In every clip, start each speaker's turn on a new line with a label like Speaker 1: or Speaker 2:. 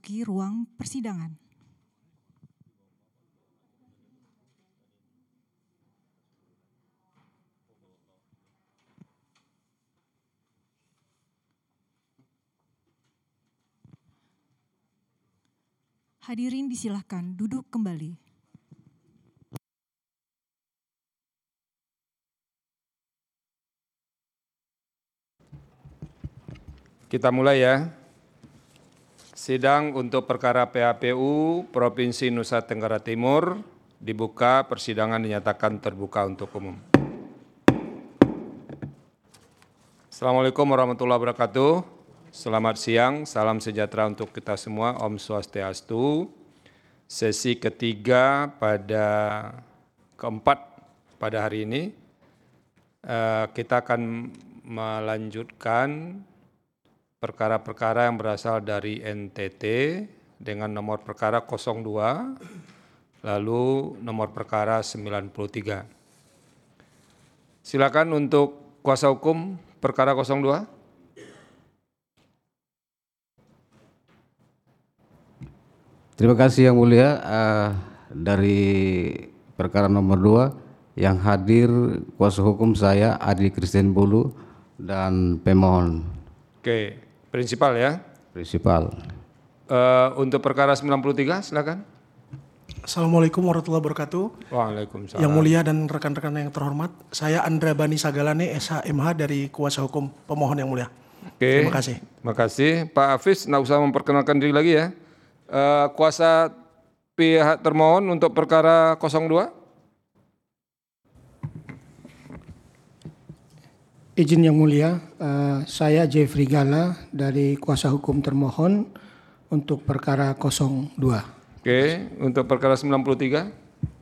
Speaker 1: Di ruang persidangan. Hadirin disilahkan duduk kembali.
Speaker 2: Kita mulai ya. Sidang untuk perkara PHPU Provinsi Nusa Tenggara Timur dibuka, persidangan dinyatakan terbuka untuk umum. Assalamualaikum warahmatullahi wabarakatuh. Selamat siang, salam sejahtera untuk kita semua, Om Swastiastu. Sesi ketiga keempat pada hari ini, kita akan melanjutkan perkara-perkara yang berasal dari NTT dengan nomor perkara 02, lalu nomor perkara 93. Silakan untuk kuasa hukum perkara 02.
Speaker 3: Terima kasih Yang Mulia. Dari perkara nomor 2 yang hadir kuasa hukum saya Adi Christian Bulu dan pemohon.
Speaker 2: Oke, prinsipal ya.
Speaker 3: Prinsipal.
Speaker 2: Untuk perkara 93 silakan.
Speaker 4: Assalamualaikum warahmatullahi wabarakatuh.
Speaker 2: Waalaikumsalam.
Speaker 4: Yang Mulia dan rekan-rekan yang terhormat, saya Andra Bani Sagalane, SHMH dari kuasa hukum pemohon Yang Mulia.
Speaker 2: Oke,
Speaker 4: terima kasih.
Speaker 2: Terima kasih. Pak Hafiz, nggak usah memperkenalkan diri lagi ya. Kuasa pihak termohon untuk perkara 02.
Speaker 5: Izin Yang Mulia, saya Jeffrey Gala dari kuasa hukum termohon untuk perkara 02.
Speaker 2: Oke, untuk perkara 93.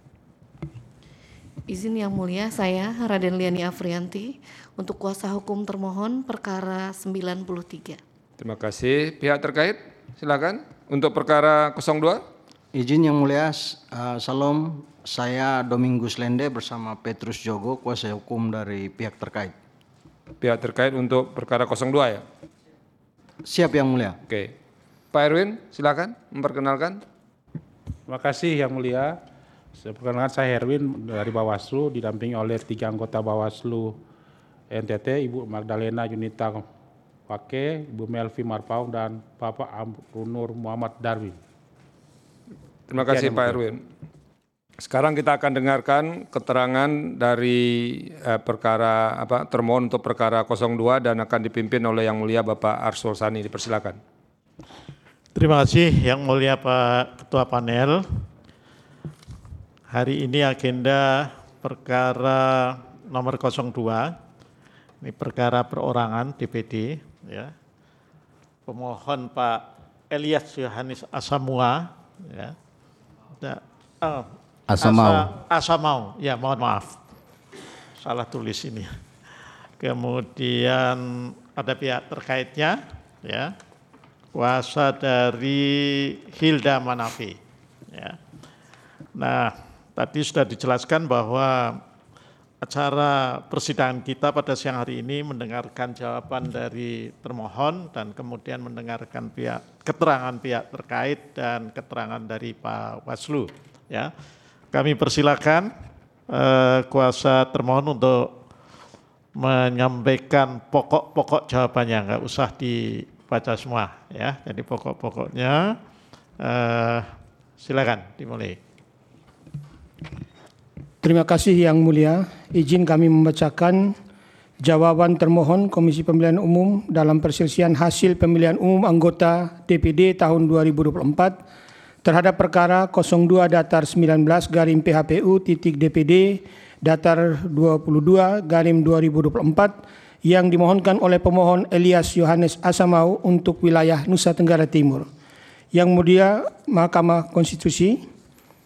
Speaker 6: Izin Yang Mulia, saya Raden Liani Afrianti untuk kuasa hukum termohon perkara 93.
Speaker 2: Terima kasih. Pihak terkait, silakan. Untuk perkara 02.
Speaker 7: Izin Yang Mulia, salam, saya Domingus Lende bersama Petrus Jogo, kuasa hukum dari pihak terkait.
Speaker 2: Pihak terkait untuk perkara 02 ya?
Speaker 7: Siap Yang Mulia.
Speaker 2: Oke. Pak Erwin, silakan memperkenalkan.
Speaker 8: Terima kasih Yang Mulia. Perkenalkan saya Erwin dari Bawaslu, didampingi oleh 3 anggota Bawaslu NTT, Ibu Magdalena Yunita Wake, Ibu Melvi Marpaung, dan Bapak Amrunur Muhammad Darwin.
Speaker 2: Terima kasih Pak Erwin. Sekarang kita akan dengarkan keterangan dari perkara termohon untuk perkara 02 dan akan dipimpin oleh Yang Mulia Bapak Arsul Sani. Dipersilakan.
Speaker 9: Terima kasih Yang Mulia Pak Ketua Panel. Hari ini agenda perkara nomor 02, ini perkara perorangan DPD. Ya. Pemohon Pak Elias Yohanes Asamua. Ya. Asamau, ya mohon maaf, salah tulis ini. Kemudian ada pihak terkaitnya, ya, kuasa dari Hilda Manafi. Ya. Nah, tadi sudah dijelaskan bahwa acara persidangan kita pada siang hari ini mendengarkan jawaban dari termohon dan kemudian mendengarkan keterangan pihak terkait dan keterangan dari Pak Waslu. Ya. Kami persilakan kuasa termohon untuk menyampaikan pokok-pokok jawabannya, nggak usah dibaca semua ya. Jadi pokok-pokoknya silakan dimulai.
Speaker 5: Terima kasih Yang Mulia. Izin kami membacakan jawaban termohon Komisi Pemilihan Umum dalam perselisihan hasil pemilihan umum anggota DPD tahun 2024 terhadap perkara 02 datar 19 garing PHPU titik DPD datar 22 garing 2024 yang dimohonkan oleh pemohon Elias Yohanes Asamau untuk wilayah Nusa Tenggara Timur. Yang Mulia Mahkamah Konstitusi,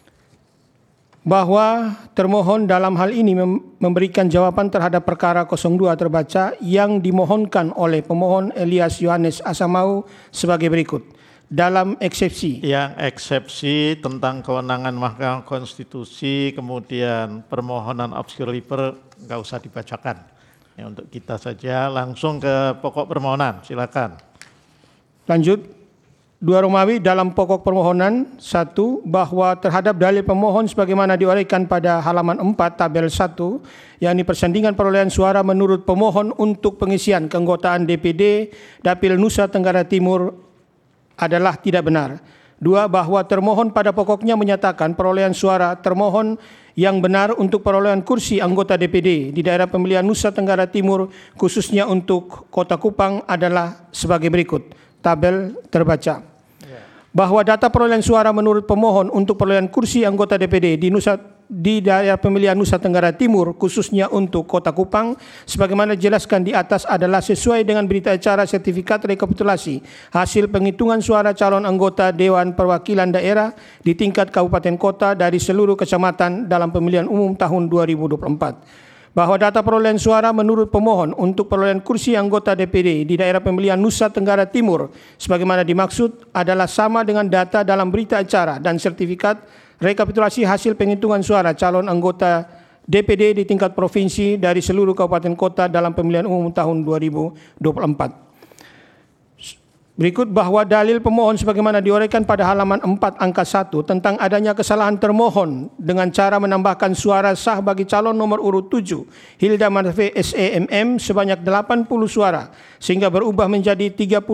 Speaker 5: bahwa termohon dalam hal ini memberikan jawaban terhadap perkara 02 terbaca yang dimohonkan oleh pemohon Elias Yohanes Asamau sebagai berikut. Dalam eksepsi.
Speaker 9: Yang eksepsi tentang kewenangan Mahkamah Konstitusi, kemudian permohonan obscure liber nggak usah dibacakan. Ya, untuk kita saja langsung ke pokok permohonan, silakan.
Speaker 5: Lanjut. 2 Romawi dalam pokok permohonan 1 bahwa terhadap dalil pemohon sebagaimana diuraikan pada halaman 4 tabel 1 yakni persandingan perolehan suara menurut pemohon untuk pengisian keanggotaan DPD Dapil Nusa Tenggara Timur adalah tidak benar. 2 bahwa termohon pada pokoknya menyatakan perolehan suara termohon yang benar untuk perolehan kursi anggota DPD di daerah pemilihan Nusa Tenggara Timur khususnya untuk Kota Kupang adalah sebagai berikut. Tabel terbaca. Bahwa data perolehan suara menurut pemohon untuk perolehan kursi anggota DPD di daerah pemilihan Nusa Tenggara Timur khususnya untuk Kota Kupang sebagaimana dijelaskan di atas adalah sesuai dengan berita acara sertifikat rekapitulasi hasil penghitungan suara calon anggota Dewan Perwakilan Daerah di tingkat kabupaten kota dari seluruh kecamatan dalam pemilihan umum tahun 2024. Bahwa data perolehan suara menurut pemohon untuk perolehan kursi anggota DPD di daerah pemilihan Nusa Tenggara Timur sebagaimana dimaksud adalah sama dengan data dalam berita acara dan sertifikat rekapitulasi hasil penghitungan suara calon anggota DPD di tingkat provinsi dari seluruh kabupaten kota dalam pemilihan umum tahun 2024. Berikut bahwa dalil pemohon sebagaimana diuraikan pada halaman 4 angka 1 tentang adanya kesalahan termohon dengan cara menambahkan suara sah bagi calon nomor urut 7 Hilda Manafe SEMM sebanyak 80 suara sehingga berubah menjadi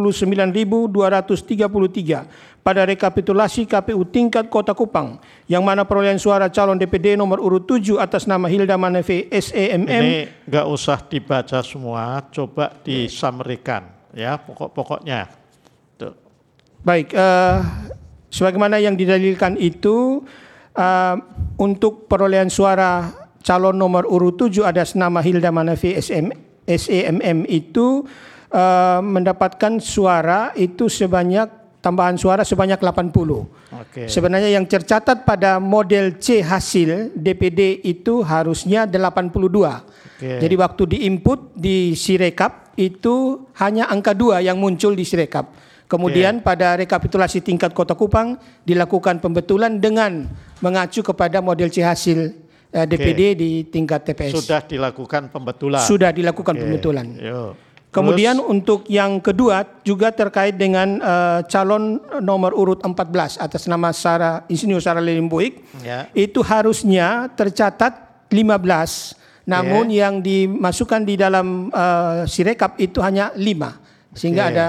Speaker 5: 39.233 pada rekapitulasi KPU tingkat Kota Kupang yang mana perolehan suara calon DPD nomor urut 7 atas nama Hilda Manafe SEMM.
Speaker 9: Ini enggak usah dibaca semua, coba disamerikan ya pokok-pokoknya.
Speaker 5: Baik, sebagaimana yang didalilkan itu untuk perolehan suara calon nomor urut 7 atas nama Hilda Manafi SEMM itu mendapatkan suara itu tambahan suara sebanyak 80. Okay. Sebenarnya yang tercatat pada model C hasil DPD itu harusnya 82. Okay. Jadi waktu diinput di Sirekap itu hanya angka 2 yang muncul di Sirekap. Kemudian pada rekapitulasi tingkat Kota Kupang dilakukan pembetulan dengan mengacu kepada model C hasil DPD di tingkat TPS.
Speaker 9: Sudah dilakukan pembetulan.
Speaker 5: Sudah dilakukan pembetulan. Kemudian untuk yang kedua juga terkait dengan calon nomor urut 14 atas nama Insinyur Sarah Lilin Buik. Itu harusnya tercatat 15. Namun yang dimasukkan di dalam Sirekap itu hanya 5. Sehingga ada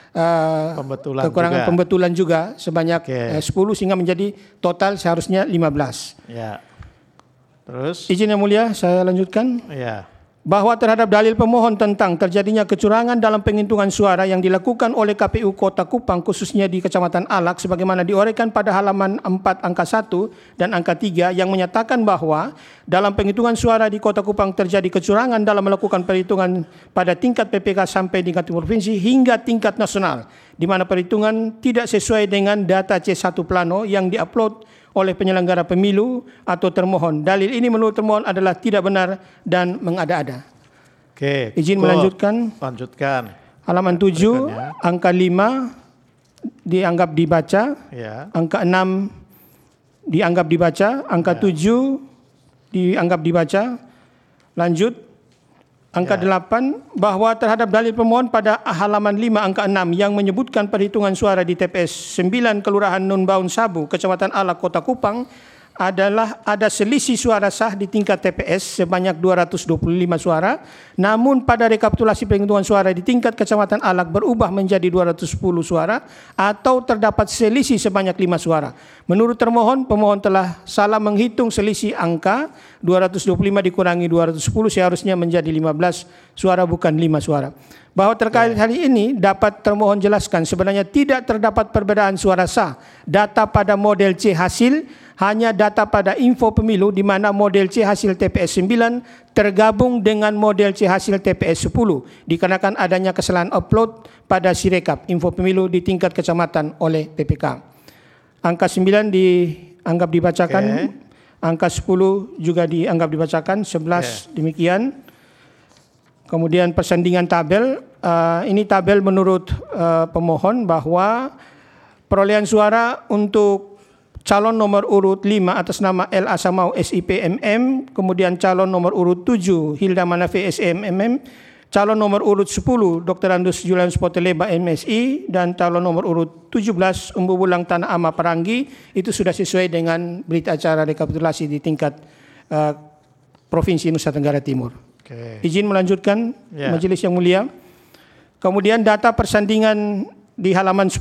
Speaker 5: kekurangan pembetulan juga sebanyak 10 sehingga menjadi total seharusnya 15. Ya. Terus izin yang mulia saya lanjutkan. Ya. Bahwa terhadap dalil pemohon tentang terjadinya kecurangan dalam penghitungan suara yang dilakukan oleh KPU Kota Kupang khususnya di Kecamatan Alak sebagaimana diuraikan pada halaman 4 angka 1 dan angka 3 yang menyatakan bahwa dalam penghitungan suara di Kota Kupang terjadi kecurangan dalam melakukan perhitungan pada tingkat PPK sampai tingkat provinsi hingga tingkat nasional di mana perhitungan tidak sesuai dengan data C1 plano yang diupload oleh penyelenggara pemilu atau termohon. Dalil ini menurut termohon adalah tidak benar dan mengada-ada. Oke. Izin melanjutkan.
Speaker 9: Lanjutkan.
Speaker 5: Halaman 7, angka 5 dianggap dibaca. Ya. Angka 6 dianggap dibaca. Angka 7 dianggap dibaca. Lanjut. Angka 8 bahwa terhadap dalil pemohon pada halaman 5 angka 6 yang menyebutkan perhitungan suara di TPS 9 Kelurahan Nunbaun Sabu, Kecamatan Alak, Kota Kupang adalah ada selisih suara sah di tingkat TPS sebanyak 225 suara, namun pada rekapitulasi penghitungan suara di tingkat Kecamatan Alak berubah menjadi 210 suara atau terdapat selisih sebanyak 5 suara. Menurut termohon, pemohon telah salah menghitung selisih angka 225 dikurangi 210 seharusnya menjadi 15 suara bukan 5 suara. Bahwa terkait hal ini dapat termohon jelaskan sebenarnya tidak terdapat perbedaan suara sah data pada model C hasil, hanya data pada info pemilu di mana model C hasil TPS 9 tergabung dengan model C hasil TPS 10 dikarenakan adanya kesalahan upload pada Sirekap info pemilu di tingkat kecamatan oleh PPK. Angka 9 dianggap dibacakan, angka 10 juga dianggap dibacakan, 11 demikian. Kemudian persandingan tabel, ini tabel menurut pemohon bahwa perolehan suara untuk calon nomor urut 5 atas nama L. Asamau SIPMM, kemudian calon nomor urut 7 Hilda Manafe SEMM calon nomor urut 10 Dr. Andus Julianus Poteleba MSI dan calon nomor urut 17 Umbu Bulang Tanah Ama Paranggi itu sudah sesuai dengan berita acara rekapitulasi di tingkat Provinsi Nusa Tenggara Timur. Izin melanjutkan Majelis yang mulia. Kemudian data persandingan di halaman 10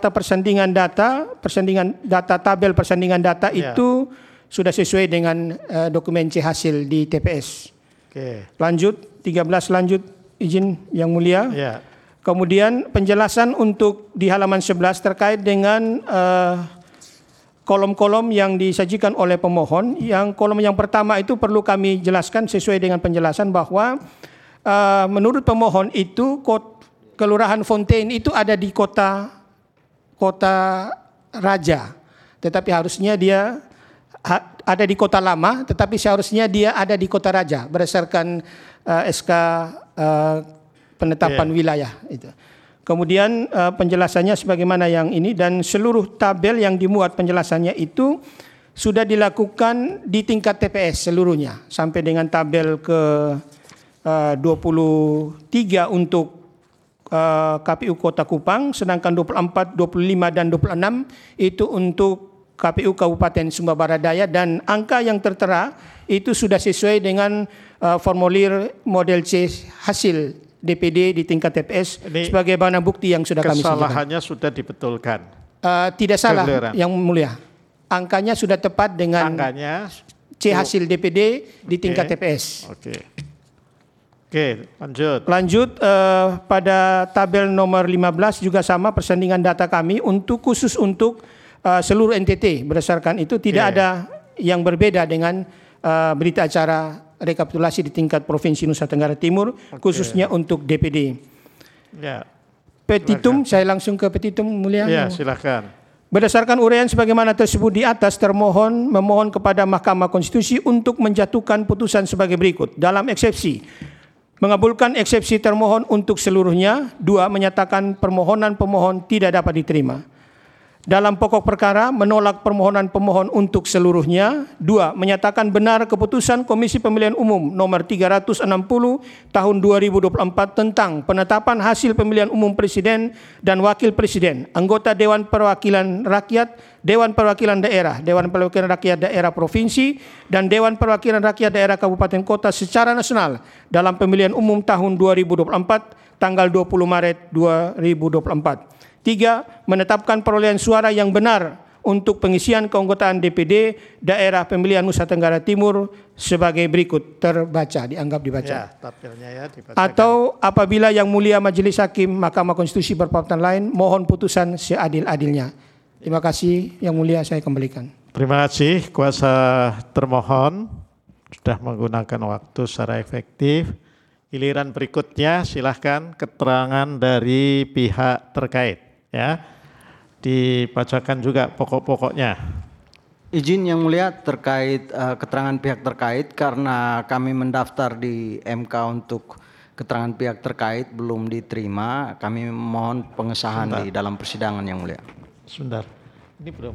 Speaker 5: tabel persandingan data itu sudah sesuai dengan dokumen C hasil di TPS. Lanjut 13 lanjut izin yang mulia. Kemudian penjelasan untuk di halaman 11 terkait dengan kolom-kolom yang disajikan oleh pemohon. Yang kolom yang pertama itu perlu kami jelaskan sesuai dengan penjelasan bahwa menurut pemohon itu Kelurahan Fontaine itu ada di kota Raja, tetapi harusnya dia ada di kota lama, tetapi seharusnya dia ada di kota Raja berdasarkan SK penetapan wilayah itu. Kemudian penjelasannya sebagaimana yang ini dan seluruh tabel yang dimuat penjelasannya itu sudah dilakukan di tingkat TPS seluruhnya sampai dengan tabel ke 23 untuk KPU Kota Kupang, sedangkan 24, 25 dan 26 itu untuk KPU Kabupaten Sumba Barat Daya dan angka yang tertera itu sudah sesuai dengan formulir model C hasil DPD di tingkat TPS sebagai barang bukti yang sudah kami sediakan.
Speaker 9: Kesalahannya sudah dibetulkan.
Speaker 5: Tidak salah yang mulia. Angkanya sudah tepat dengan C hasil DPD di tingkat TPS.
Speaker 9: Oke, lanjut.
Speaker 5: Lanjut pada tabel nomor 15 juga sama persandingan data kami khusus untuk seluruh NTT. Berdasarkan itu tidak ada yang berbeda dengan berita acara rekapitulasi di tingkat Provinsi Nusa Tenggara Timur, khususnya untuk DPD. Petitum, saya langsung ke petitum mulia.
Speaker 9: Silakan.
Speaker 5: Berdasarkan uraian sebagaimana tersebut di atas, termohon memohon kepada Mahkamah Konstitusi untuk menjatuhkan putusan sebagai berikut. Dalam eksepsi, mengabulkan eksepsi termohon untuk seluruhnya. 2. Menyatakan permohonan pemohon tidak dapat diterima. Dalam pokok perkara, menolak permohonan pemohon untuk seluruhnya. 2. Menyatakan benar keputusan Komisi Pemilihan Umum nomor 360 tahun 2024 tentang penetapan hasil pemilihan umum Presiden dan Wakil Presiden, anggota Dewan Perwakilan Rakyat, Dewan Perwakilan Daerah, Dewan Perwakilan Rakyat Daerah Provinsi, dan Dewan Perwakilan Rakyat Daerah Kabupaten Kota secara nasional dalam pemilihan umum tahun 2024 tanggal 20 Maret 2024. 3. Menetapkan perolehan suara yang benar untuk pengisian keanggotaan DPD Daerah Pemilihan Nusa Tenggara Timur sebagai berikut. Terbaca, dianggap dibaca.
Speaker 9: Tabelnya dibacakan.
Speaker 5: Atau apabila yang mulia Majelis Hakim Mahkamah Konstitusi berpapatan lain, mohon putusan seadil-adilnya. Terima kasih yang mulia, saya kembalikan.
Speaker 9: Terima kasih kuasa termohon sudah menggunakan waktu secara efektif. Giliran berikutnya silahkan keterangan dari pihak terkait. Dibacakan juga pokok-pokoknya.
Speaker 7: Izin yang mulia terkait keterangan pihak terkait karena kami mendaftar di MK untuk keterangan pihak terkait belum diterima, kami mohon pengesahan di dalam persidangan yang mulia.
Speaker 9: Sebentar, ini belum.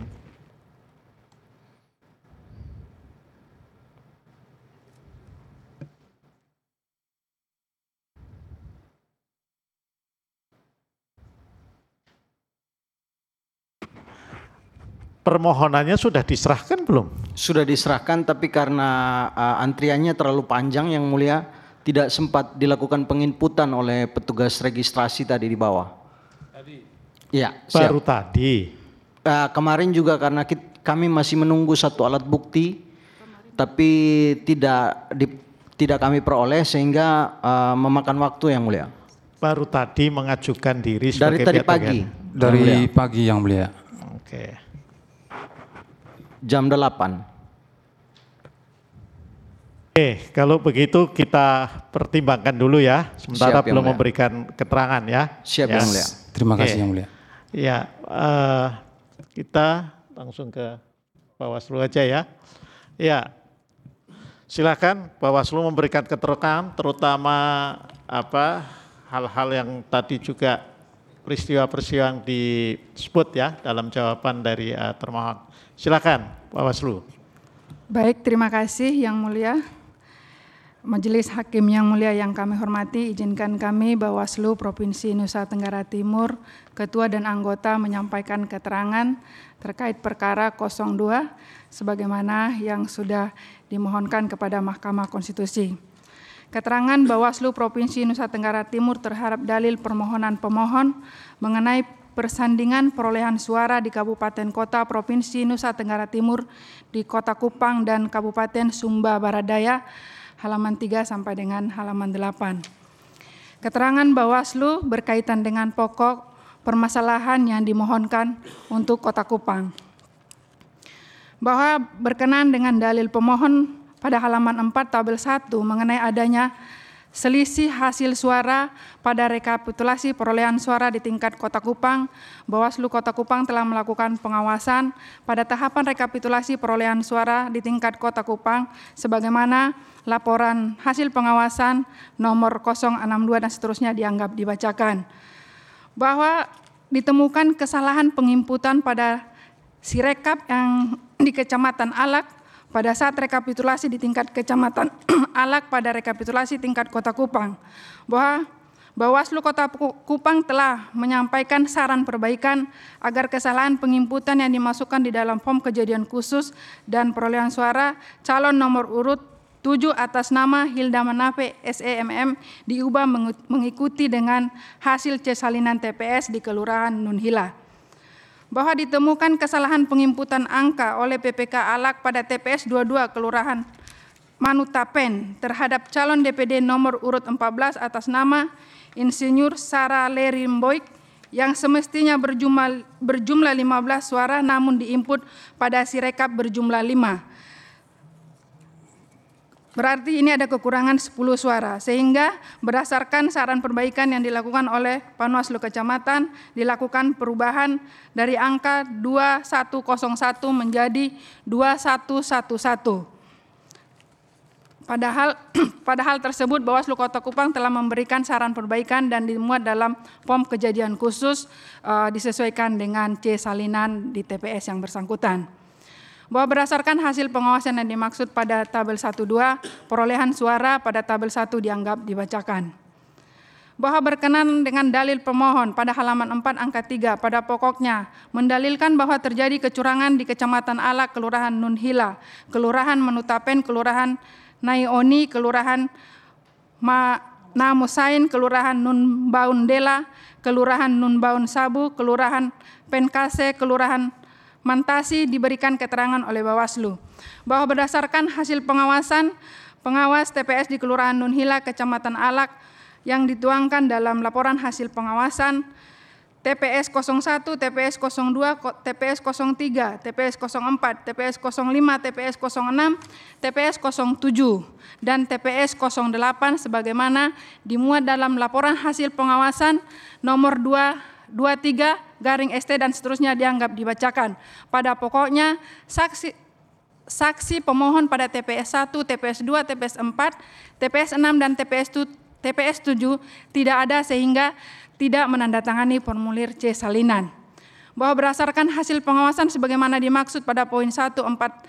Speaker 9: Permohonannya sudah diserahkan belum?
Speaker 7: Sudah diserahkan, tapi karena antriannya terlalu panjang yang mulia, tidak sempat dilakukan penginputan oleh petugas registrasi tadi di bawah. Iya,
Speaker 9: baru tadi.
Speaker 7: Kemarin juga karena kami masih menunggu satu alat bukti, tapi tidak kami peroleh sehingga memakan waktu yang mulia.
Speaker 9: Baru tadi mengajukan diri sebagai
Speaker 7: dari tadi pagi.
Speaker 3: Dari pagi yang mulia.
Speaker 9: Oke.
Speaker 7: Jam 8.
Speaker 9: Kalau begitu kita pertimbangkan dulu ya. Sementara
Speaker 7: Siap,
Speaker 9: belum memberikan keterangan ya.
Speaker 7: Siap yang mulia.
Speaker 3: Terima kasih yang mulia.
Speaker 9: Ya, kita langsung ke Bawaslu aja ya. Ya, silakan Bawaslu memberikan keterangan, terutama hal-hal yang tadi juga peristiwa-peristiwa yang disebut ya dalam jawaban dari termohon. Silakan Bawaslu.
Speaker 10: Baik, terima kasih yang mulia. Majelis Hakim yang mulia yang kami hormati, izinkan kami Bawaslu Provinsi Nusa Tenggara Timur, Ketua dan anggota menyampaikan keterangan terkait perkara 02 sebagaimana yang sudah dimohonkan kepada Mahkamah Konstitusi. Keterangan Bawaslu Provinsi Nusa Tenggara Timur terhadap dalil permohonan pemohon mengenai persandingan perolehan suara di Kabupaten Kota Provinsi Nusa Tenggara Timur di Kota Kupang dan Kabupaten Sumba Baradaya, halaman 3 sampai dengan halaman 8. Keterangan Bawaslu berkaitan dengan pokok permasalahan yang dimohonkan untuk Kota Kupang. Bahwa berkenaan dengan dalil pemohon pada halaman 4 tabel 1 mengenai adanya selisih hasil suara pada rekapitulasi perolehan suara di tingkat Kota Kupang, Bawaslu Kota Kupang telah melakukan pengawasan pada tahapan rekapitulasi perolehan suara di tingkat Kota Kupang sebagaimana laporan hasil pengawasan nomor 062 dan seterusnya dianggap dibacakan. Bahwa ditemukan kesalahan penginputan pada Sirekap yang di Kecamatan Alak pada saat rekapitulasi di tingkat Kecamatan Alak pada rekapitulasi tingkat Kota Kupang, bahwa Bawaslu Kota Kupang telah menyampaikan saran perbaikan agar kesalahan penginputan yang dimasukkan di dalam form kejadian khusus dan perolehan suara calon nomor urut 7 atas nama Hilda Manafe SEMM diubah mengikuti dengan hasil C salinan TPS di Kelurahan Nunhila. Bahwa ditemukan kesalahan penginputan angka oleh PPK Alak pada TPS 22 Kelurahan Manutapen terhadap calon DPD nomor urut 14 atas nama Insinyur Sarah Lerimboik yang semestinya berjumlah 15 suara namun diinput pada Sirekap berjumlah 5. Berarti ini ada kekurangan 10 suara, sehingga berdasarkan saran perbaikan yang dilakukan oleh Panwaslu Kecamatan, dilakukan perubahan dari angka 2101 menjadi 2111. Padahal tersebut Bawaslu Kota Kupang telah memberikan saran perbaikan dan dimuat dalam form kejadian khusus disesuaikan dengan C salinan di TPS yang bersangkutan. Bahwa berdasarkan hasil pengawasan yang dimaksud pada tabel 1-2, perolehan suara pada tabel 1 dianggap dibacakan. Bahwa berkenan dengan dalil pemohon pada halaman 4 angka 3 pada pokoknya mendalilkan bahwa terjadi kecurangan di Kecamatan Alak, Kelurahan Nunhila, Kelurahan Manutapen, Kelurahan Naioni, Kelurahan Namusain, Kelurahan Nunbaundela, Kelurahan Nunbaun Sabu, Kelurahan Penkase, Kelurahan Mantasi diberikan keterangan oleh Bawaslu bahwa berdasarkan hasil pengawasan pengawas TPS di Kelurahan Nunhila, Kecamatan Alak yang dituangkan dalam laporan hasil pengawasan TPS 01, TPS 02, TPS 03, TPS 04, TPS 05, TPS 06, TPS 07, dan TPS 08 sebagaimana dimuat dalam laporan hasil pengawasan nomor 23 garing ST dan seterusnya dianggap dibacakan. Pada pokoknya saksi pemohon pada TPS 1, TPS 2, TPS 4, TPS 6 dan TPS 7 tidak ada sehingga tidak menandatangani formulir C salinan. Bahwa berdasarkan hasil pengawasan sebagaimana dimaksud pada poin 1.4.1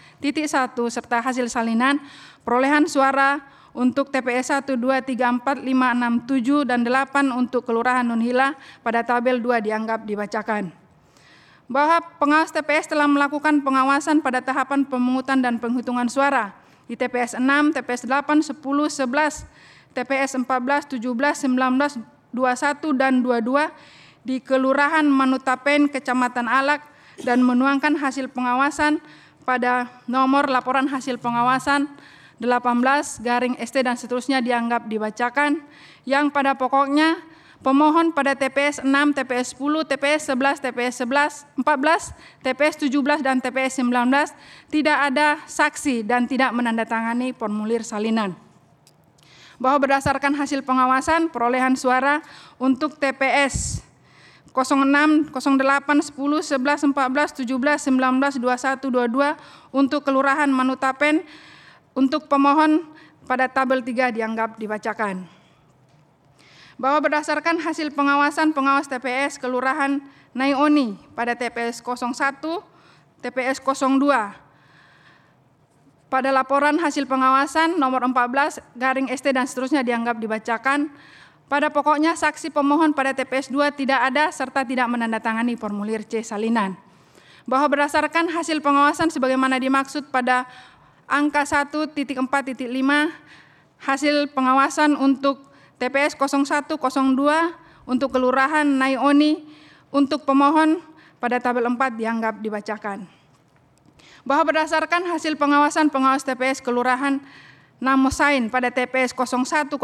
Speaker 10: serta hasil salinan perolehan suara untuk TPS 1, 2, 3, 4, 5, 6, 7, dan 8 untuk Kelurahan Nunhila pada tabel 2 dianggap dibacakan. Bahwa pengawas TPS telah melakukan pengawasan pada tahapan pemungutan dan penghitungan suara di TPS 6, TPS 8, 10, 11, TPS 14, 17, 19, 21, dan 22 di Kelurahan Manutapen, Kecamatan Alak dan menuangkan hasil pengawasan pada nomor laporan hasil pengawasan 18 garing ST dan seterusnya dianggap dibacakan yang pada pokoknya pemohon pada TPS 6, TPS 10, TPS 11, TPS 11, 14, TPS 17 dan TPS 19 tidak ada saksi dan tidak menandatangani formulir salinan. Bahwa berdasarkan hasil pengawasan perolehan suara untuk TPS 06, 08, 10, 11, 14, 17, 19, 21, 22 untuk Kelurahan Manutapen untuk pemohon pada tabel 3 dianggap dibacakan. Bahwa berdasarkan hasil pengawasan pengawas TPS Kelurahan Naioni pada TPS 01, TPS 02, pada laporan hasil pengawasan nomor 14 garing ST dan seterusnya dianggap dibacakan. Pada pokoknya saksi pemohon pada TPS 2 tidak ada serta tidak menandatangani formulir C salinan. Bahwa berdasarkan hasil pengawasan sebagaimana dimaksud pada angka 1.4.5 hasil pengawasan untuk TPS 0102 untuk Kelurahan Naioni untuk pemohon pada tabel 4 dianggap dibacakan. Bahwa berdasarkan hasil pengawasan pengawas TPS Kelurahan Namosain pada TPS 010405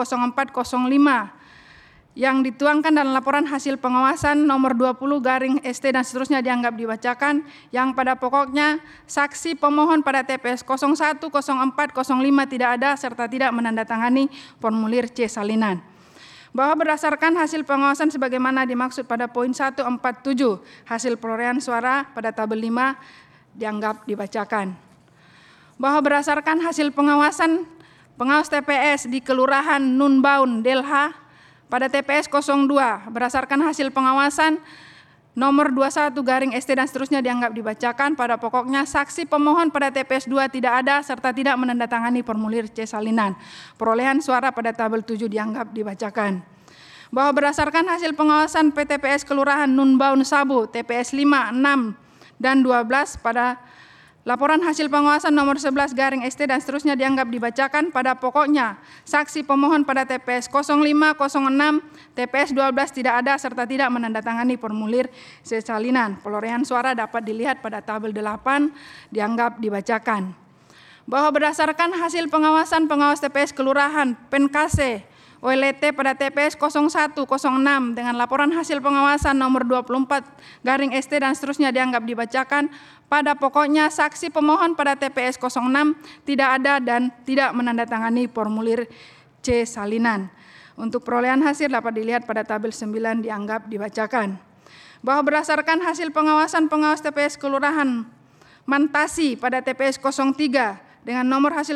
Speaker 10: yang dituangkan dalam laporan hasil pengawasan nomor 20 garing ST dan seterusnya dianggap dibacakan, yang pada pokoknya saksi pemohon pada TPS 010405 tidak ada serta tidak menandatangani formulir C salinan. Bahwa berdasarkan hasil pengawasan sebagaimana dimaksud pada poin 147 hasil perolehan suara pada tabel 5 dianggap dibacakan. Bahwa berdasarkan hasil pengawasan pengawas TPS di Kelurahan Nunbaun Delha pada TPS 02 berdasarkan hasil pengawasan nomor 21 garing ST dan seterusnya dianggap dibacakan, pada pokoknya saksi pemohon pada TPS 2 tidak ada serta tidak menandatangani formulir C salinan. Perolehan suara pada tabel 7 dianggap dibacakan. Bahwa berdasarkan hasil pengawasan PTPS Kelurahan Nunbaun Sabu TPS 5, 6 dan 12 pada laporan hasil pengawasan nomor 11 garing ST dan seterusnya dianggap dibacakan, pada pokoknya saksi pemohon pada TPS 0506 TPS 12 tidak ada serta tidak menandatangani formulir C salinan. Perolehan suara dapat dilihat pada tabel 8 dianggap dibacakan. Bahwa berdasarkan hasil pengawasan pengawas TPS Kelurahan Penkase OLT pada TPS 0106 dengan laporan hasil pengawasan nomor 24 garing ST dan seterusnya dianggap dibacakan, pada pokoknya saksi pemohon pada TPS 06 tidak ada dan tidak menandatangani formulir C salinan. Untuk perolehan hasil dapat dilihat pada tabel 9 dianggap dibacakan. Bahwa berdasarkan hasil pengawasan pengawas TPS Kelurahan Mantasi pada TPS 03 dengan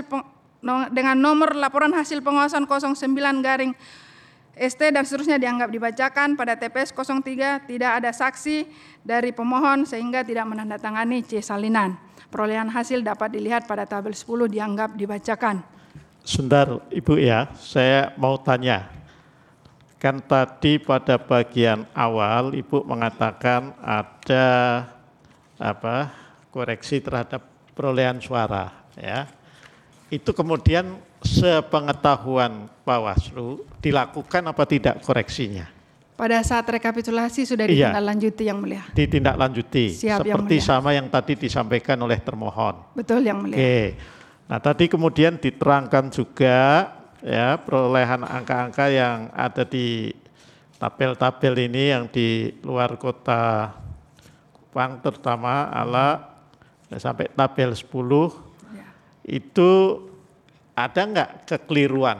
Speaker 10: nomor laporan hasil pengawasan 09 garing ST dan seterusnya dianggap dibacakan, pada TPS 03 tidak ada saksi dari pemohon sehingga tidak menandatangani C salinan. Perolehan hasil dapat dilihat pada tabel 10 dianggap dibacakan.
Speaker 9: Sebentar Ibu ya, saya mau tanya. Kan tadi pada bagian awal Ibu mengatakan ada koreksi terhadap perolehan suara ya. Itu kemudian sepengetahuan Bawaslu dilakukan apa tidak koreksinya?
Speaker 10: Pada saat rekapitulasi sudah ditindaklanjuti Yang Mulia.
Speaker 9: Ditindaklanjuti.
Speaker 10: Siap,
Speaker 9: seperti
Speaker 10: Yang Mulia.
Speaker 9: sama yang tadi disampaikan oleh termohon.
Speaker 10: Betul Yang Mulia.
Speaker 9: Oke. Nah, tadi kemudian diterangkan juga ya perolehan angka-angka yang ada di tabel-tabel ini yang di luar kota Kupang terutama sampai tabel 10. Itu ada enggak kekeliruan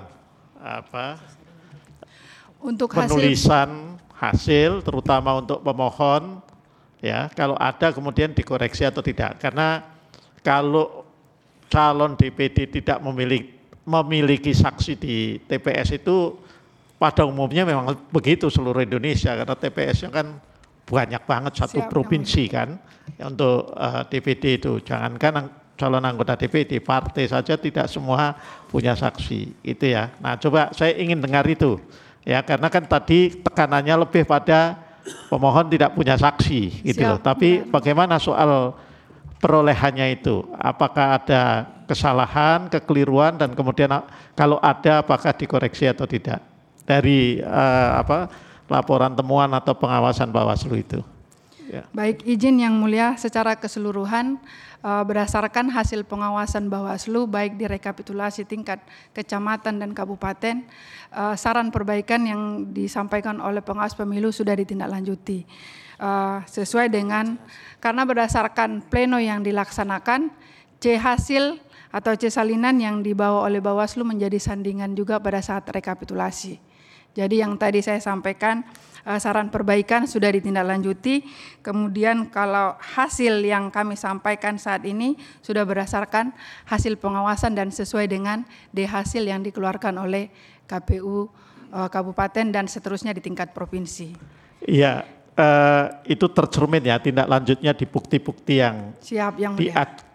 Speaker 10: untuk
Speaker 9: penulisan hasil terutama untuk pemohon ya, kalau ada kemudian dikoreksi atau tidak, karena kalau calon DPD tidak memiliki saksi di TPS itu pada umumnya memang begitu seluruh Indonesia, karena TPS-nya kan banyak banget satu provinsi kan untuk DPD itu, jangankan calon anggota DPD, partai saja tidak semua punya saksi, itu ya. Nah, coba saya ingin dengar itu, ya, karena kan tadi tekanannya lebih pada pemohon tidak punya saksi, gitu loh. Tapi bagaimana soal perolehannya itu? Apakah ada kesalahan, kekeliruan, dan kemudian kalau ada, apakah dikoreksi atau tidak dari laporan temuan atau pengawasan Bawaslu itu? Ya.
Speaker 10: Baik, izin Yang Mulia, secara keseluruhan berdasarkan hasil pengawasan Bawaslu baik di rekapitulasi tingkat kecamatan dan kabupaten, saran perbaikan yang disampaikan oleh pengawas pemilu sudah ditindaklanjuti sesuai dengan, karena berdasarkan pleno yang dilaksanakan, C hasil atau C salinan yang dibawa oleh Bawaslu menjadi sandingan juga pada saat rekapitulasi. Jadi yang tadi saya sampaikan, saran perbaikan sudah ditindaklanjuti, kemudian kalau hasil yang kami sampaikan saat ini sudah berdasarkan hasil pengawasan dan sesuai dengan D hasil yang dikeluarkan oleh KPU kabupaten dan seterusnya di tingkat provinsi.
Speaker 9: Iya, itu tercermin ya tindak lanjutnya di bukti-bukti yang
Speaker 10: siap, yang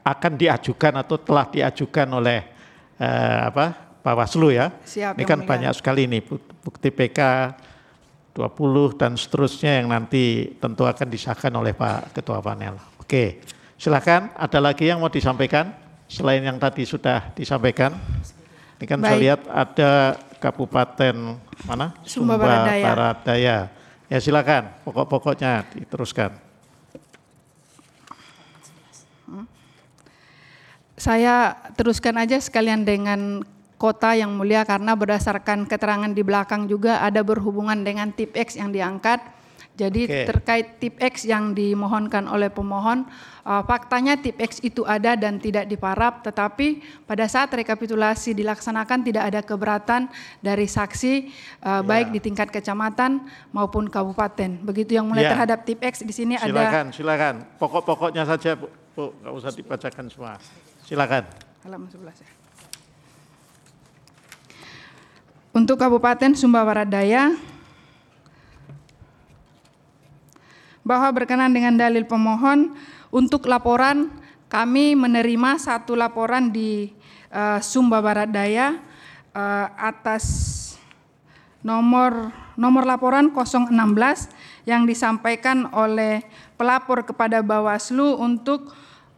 Speaker 9: akan diajukan atau telah diajukan oleh Bawaslu ya.
Speaker 10: Siap,
Speaker 9: ini
Speaker 10: Yang
Speaker 9: kan
Speaker 10: Mulia.
Speaker 9: banyak sekali nih bukti PK 20 dan seterusnya yang nanti tentu akan disahkan oleh Pak Ketua Panel. Oke, silakan. Ada lagi yang mau disampaikan selain yang tadi sudah disampaikan? Ini kan saya
Speaker 10: Baik.
Speaker 9: lihat ada Kabupaten mana?
Speaker 10: Sumba Barat
Speaker 9: Barat-Daya. Ya silakan, pokok-pokoknya diteruskan.
Speaker 10: Saya teruskan aja sekalian dengan kota Yang Mulia, karena berdasarkan keterangan di belakang juga ada berhubungan dengan tip X yang diangkat. Jadi
Speaker 9: Oke.
Speaker 10: terkait tip X yang dimohonkan oleh pemohon, faktanya tip X itu ada dan tidak diparap, tetapi pada saat rekapitulasi dilaksanakan tidak ada keberatan dari saksi baik di tingkat kecamatan maupun kabupaten. Begitu Yang Mulia
Speaker 9: Ya.
Speaker 10: terhadap tip X di sini ada.
Speaker 9: Silakan. Pokok-pokoknya saja Bu, nggak usah dibacakan semua. Silakan.
Speaker 10: Halaman 11 ya. Untuk Kabupaten Sumba Barat Daya, bahwa berkenan dengan dalil pemohon, untuk laporan kami menerima satu laporan di Sumba Barat Daya atas nomor laporan 016 yang disampaikan oleh pelapor kepada Bawaslu untuk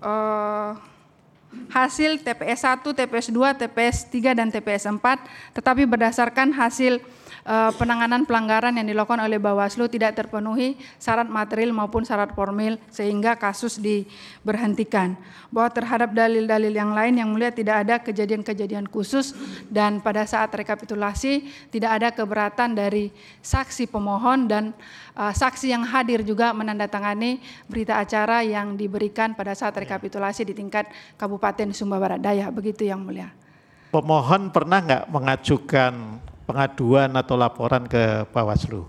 Speaker 10: hasil TPS 1, TPS 2, TPS 3, dan TPS 4, tetapi berdasarkan hasil penanganan pelanggaran yang dilakukan oleh Bawaslu tidak terpenuhi syarat material maupun syarat formil sehingga kasus diberhentikan. Bahwa terhadap dalil-dalil yang lain Yang Mulia tidak ada kejadian-kejadian khusus, dan pada saat rekapitulasi tidak ada keberatan dari saksi pemohon, dan saksi yang hadir juga menandatangani berita acara yang diberikan pada saat rekapitulasi di tingkat Kabupaten Sumba Barat Daya. Begitu Yang Mulia.
Speaker 9: Pemohon pernah nggak mengajukan pengaduan atau laporan ke Bawaslu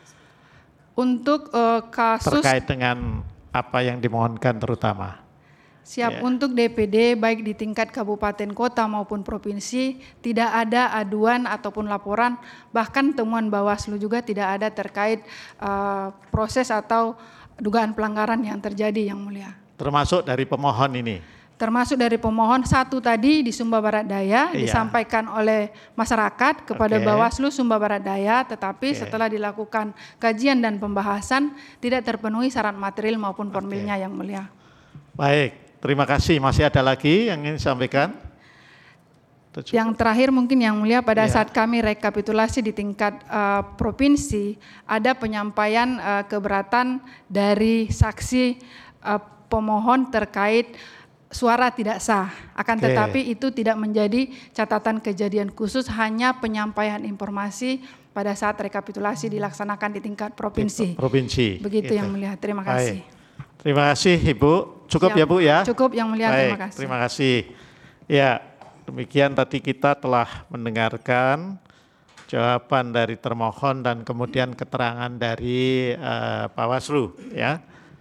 Speaker 10: Untuk kasus
Speaker 9: terkait dengan apa yang dimohonkan terutama?
Speaker 10: siap untuk DPD baik di tingkat kabupaten, kota maupun provinsi tidak ada aduan ataupun laporan, bahkan temuan Bawaslu juga tidak ada terkait proses atau dugaan pelanggaran yang terjadi Yang Mulia.
Speaker 9: Termasuk dari pemohon ini.
Speaker 10: Termasuk dari pemohon satu tadi di Sumba Barat Daya disampaikan oleh masyarakat kepada Bawaslu Sumba Barat Daya, tetapi setelah dilakukan kajian dan pembahasan tidak terpenuhi syarat material maupun formilnya Yang Mulia.
Speaker 9: Baik, terima kasih. Masih ada lagi yang ingin disampaikan?
Speaker 10: Yang terakhir mungkin Yang Mulia, pada saat kami rekapitulasi di tingkat provinsi ada penyampaian keberatan dari saksi pemohon terkait suara tidak sah, akan tetapi itu tidak menjadi catatan kejadian khusus, hanya penyampaian informasi pada saat rekapitulasi dilaksanakan di tingkat provinsi. Begitu Yang Mulia, terima kasih.
Speaker 9: Terima kasih Ibu. Cukup
Speaker 10: Siap.
Speaker 9: ya Bu ya?
Speaker 10: Cukup Yang Mulia, terima kasih.
Speaker 9: Terima kasih. Ya, demikian tadi kita telah mendengarkan jawaban dari termohon dan kemudian keterangan dari Bawaslu ya.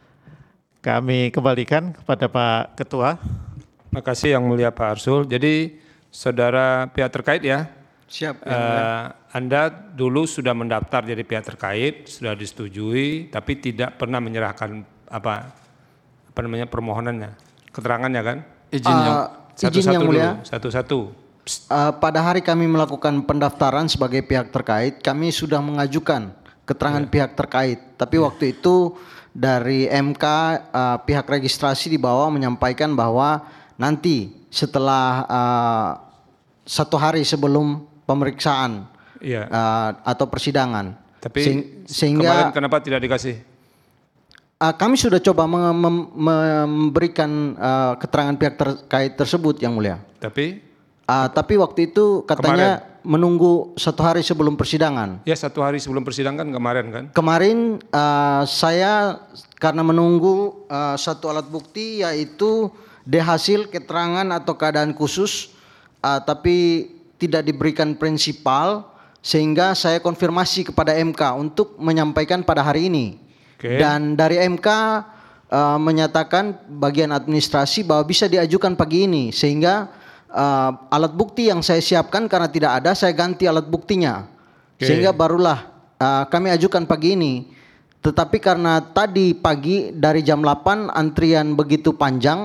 Speaker 9: Kami kembalikan kepada Pak Ketua.
Speaker 2: Terima kasih Yang Mulia Pak Arsul. Jadi saudara pihak terkait ya.
Speaker 7: Siap.
Speaker 2: Anda dulu sudah mendaftar jadi pihak terkait, sudah disetujui, tapi tidak pernah menyerahkan apa namanya permohonannya, keterangannya kan?
Speaker 7: Izin Yang Mulia.
Speaker 2: Satu-satu.
Speaker 7: Pada hari kami melakukan pendaftaran sebagai pihak terkait, kami sudah mengajukan keterangan pihak terkait, tapi waktu itu dari MK pihak registrasi di bawah menyampaikan bahwa nanti setelah 1 hari sebelum pemeriksaan atau persidangan.
Speaker 2: Tapi
Speaker 7: sehingga
Speaker 2: kemarin kenapa tidak dikasih?
Speaker 7: Kami sudah coba memberikan keterangan pihak terkait tersebut Yang Mulia. Tapi waktu itu katanya menunggu 1 hari sebelum persidangan.
Speaker 2: Ya 1 hari sebelum persidangan kemarin kan?
Speaker 7: Kemarin saya karena menunggu satu alat bukti yaitu hasil keterangan atau keadaan khusus, tapi tidak diberikan prinsipal, sehingga saya konfirmasi kepada MK untuk menyampaikan pada hari ini. Dan dari MK menyatakan bagian administrasi bahwa bisa diajukan pagi ini, sehingga alat bukti yang saya siapkan karena tidak ada, saya ganti alat buktinya. Sehingga barulah kami ajukan pagi ini. Tetapi karena tadi pagi dari jam 8 antrian begitu panjang,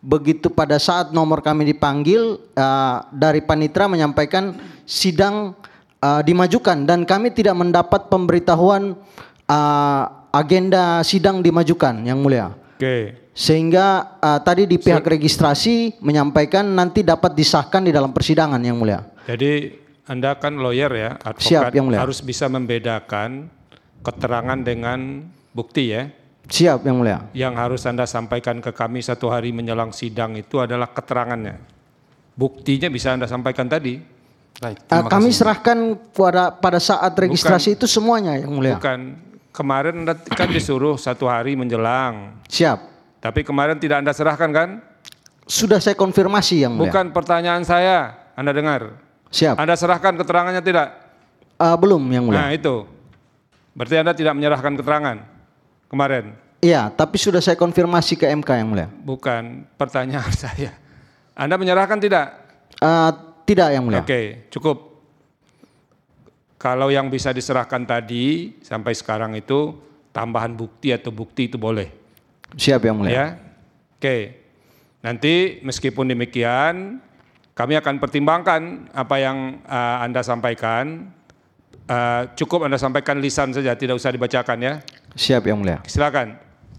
Speaker 7: begitu pada saat nomor kami dipanggil dari panitera menyampaikan sidang dimajukan dan kami tidak mendapat pemberitahuan agenda sidang dimajukan, Yang Mulia.
Speaker 2: Oke.
Speaker 7: Sehingga tadi di pihak registrasi menyampaikan nanti dapat disahkan di dalam persidangan, Yang Mulia.
Speaker 2: Jadi Anda kan lawyer ya, advokat.
Speaker 7: Siap, Yang Mulia.
Speaker 2: Harus bisa membedakan keterangan dengan bukti ya.
Speaker 7: Siap, Yang Mulia.
Speaker 2: Yang harus Anda sampaikan ke kami 1 hari menjelang sidang itu adalah keterangannya. Buktinya bisa Anda sampaikan tadi.
Speaker 3: Baik,
Speaker 7: Kami serahkan pada saat registrasi itu semuanya, Yang Mulia.
Speaker 2: Bukan. Kemarin Anda kan disuruh 1 hari menjelang.
Speaker 7: Siap.
Speaker 2: Tapi kemarin tidak Anda serahkan kan?
Speaker 7: Sudah saya konfirmasi, Yang Mulia.
Speaker 2: Bukan pertanyaan saya, Anda dengar.
Speaker 7: Siap.
Speaker 2: Anda serahkan keterangannya tidak?
Speaker 7: Belum, Yang Mulia.
Speaker 2: Nah itu. Berarti Anda tidak menyerahkan keterangan kemarin?
Speaker 7: Iya, tapi sudah saya konfirmasi ke MK, Yang Mulia.
Speaker 2: Bukan pertanyaan saya. Anda menyerahkan tidak?
Speaker 7: Tidak, Yang Mulia.
Speaker 2: Oke, cukup. Kalau yang bisa diserahkan tadi sampai sekarang itu tambahan bukti atau bukti itu boleh.
Speaker 7: Siap, Yang Mulia.
Speaker 2: Ya. Oke. Nanti meskipun demikian kami akan pertimbangkan apa yang Anda sampaikan. Cukup Anda sampaikan lisan saja, tidak usah dibacakan ya.
Speaker 7: Siap, Yang Mulia.
Speaker 2: Silakan.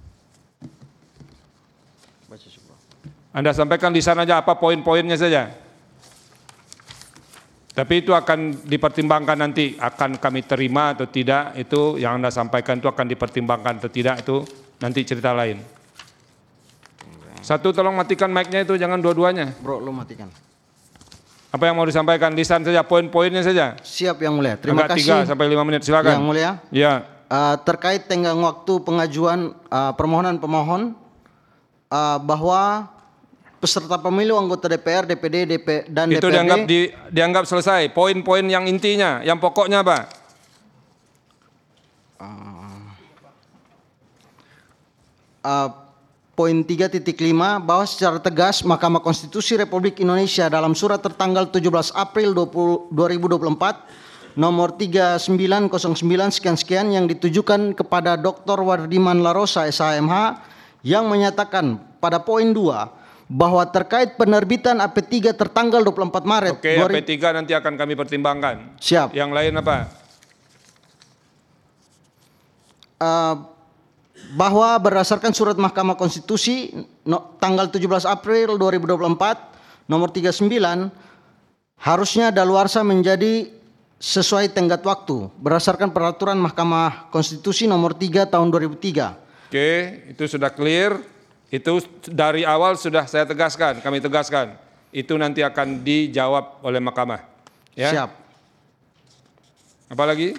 Speaker 2: Anda sampaikan lisan aja apa poin-poinnya saja. Tapi itu akan dipertimbangkan nanti, akan kami terima atau tidak, itu yang Anda sampaikan itu akan dipertimbangkan atau tidak, itu nanti cerita lain. Satu, tolong matikan mic-nya itu, jangan dua-duanya.
Speaker 7: Bro, lu matikan.
Speaker 2: Apa yang mau disampaikan? Lisan saja, poin-poinnya saja.
Speaker 7: Siap, Yang Mulia. Terima
Speaker 2: Agak
Speaker 7: kasih.
Speaker 2: 3 sampai 5 menit, silakan.
Speaker 7: Yang Mulia.
Speaker 2: Ya.
Speaker 7: Terkait tenggang waktu pengajuan permohonan pemohon bahwa peserta pemilu anggota DPR, DPD, dan
Speaker 2: itu
Speaker 7: DPRD
Speaker 2: dianggap selesai. Poin-poin yang intinya, yang pokoknya apa?
Speaker 7: Poin 3.5 bahwa secara tegas Mahkamah Konstitusi Republik Indonesia dalam surat tertanggal 17 April 2024 nomor 3909 sekian-sekian yang ditujukan kepada Dr. Wardiman Larosa SHMH yang menyatakan pada poin 2 bahwa terkait penerbitan AP3 tertanggal 24 Maret.
Speaker 2: Oke, AP3 nanti akan kami pertimbangkan.
Speaker 7: Siap.
Speaker 2: Yang lain apa?
Speaker 7: Bahwa berdasarkan surat Mahkamah Konstitusi tanggal 17 April 2024 nomor 39 harusnya daluarsa menjadi sesuai tenggat waktu berdasarkan peraturan Mahkamah Konstitusi nomor 3 tahun 2003.
Speaker 2: Oke, itu sudah clear. Itu dari awal sudah saya tegaskan, kami tegaskan. Itu nanti akan dijawab oleh Mahkamah. Ya?
Speaker 7: Siap.
Speaker 2: Apalagi?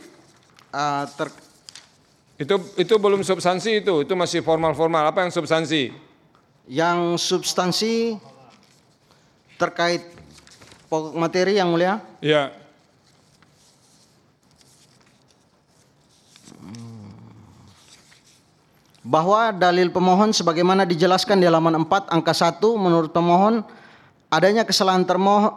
Speaker 2: Itu belum substansi itu masih formal-formal. Apa yang substansi?
Speaker 7: Yang substansi terkait pokok materi, Yang Mulia.
Speaker 2: Ya.
Speaker 7: Bahwa dalil pemohon sebagaimana dijelaskan di halaman 4 angka 1 menurut pemohon adanya kesalahan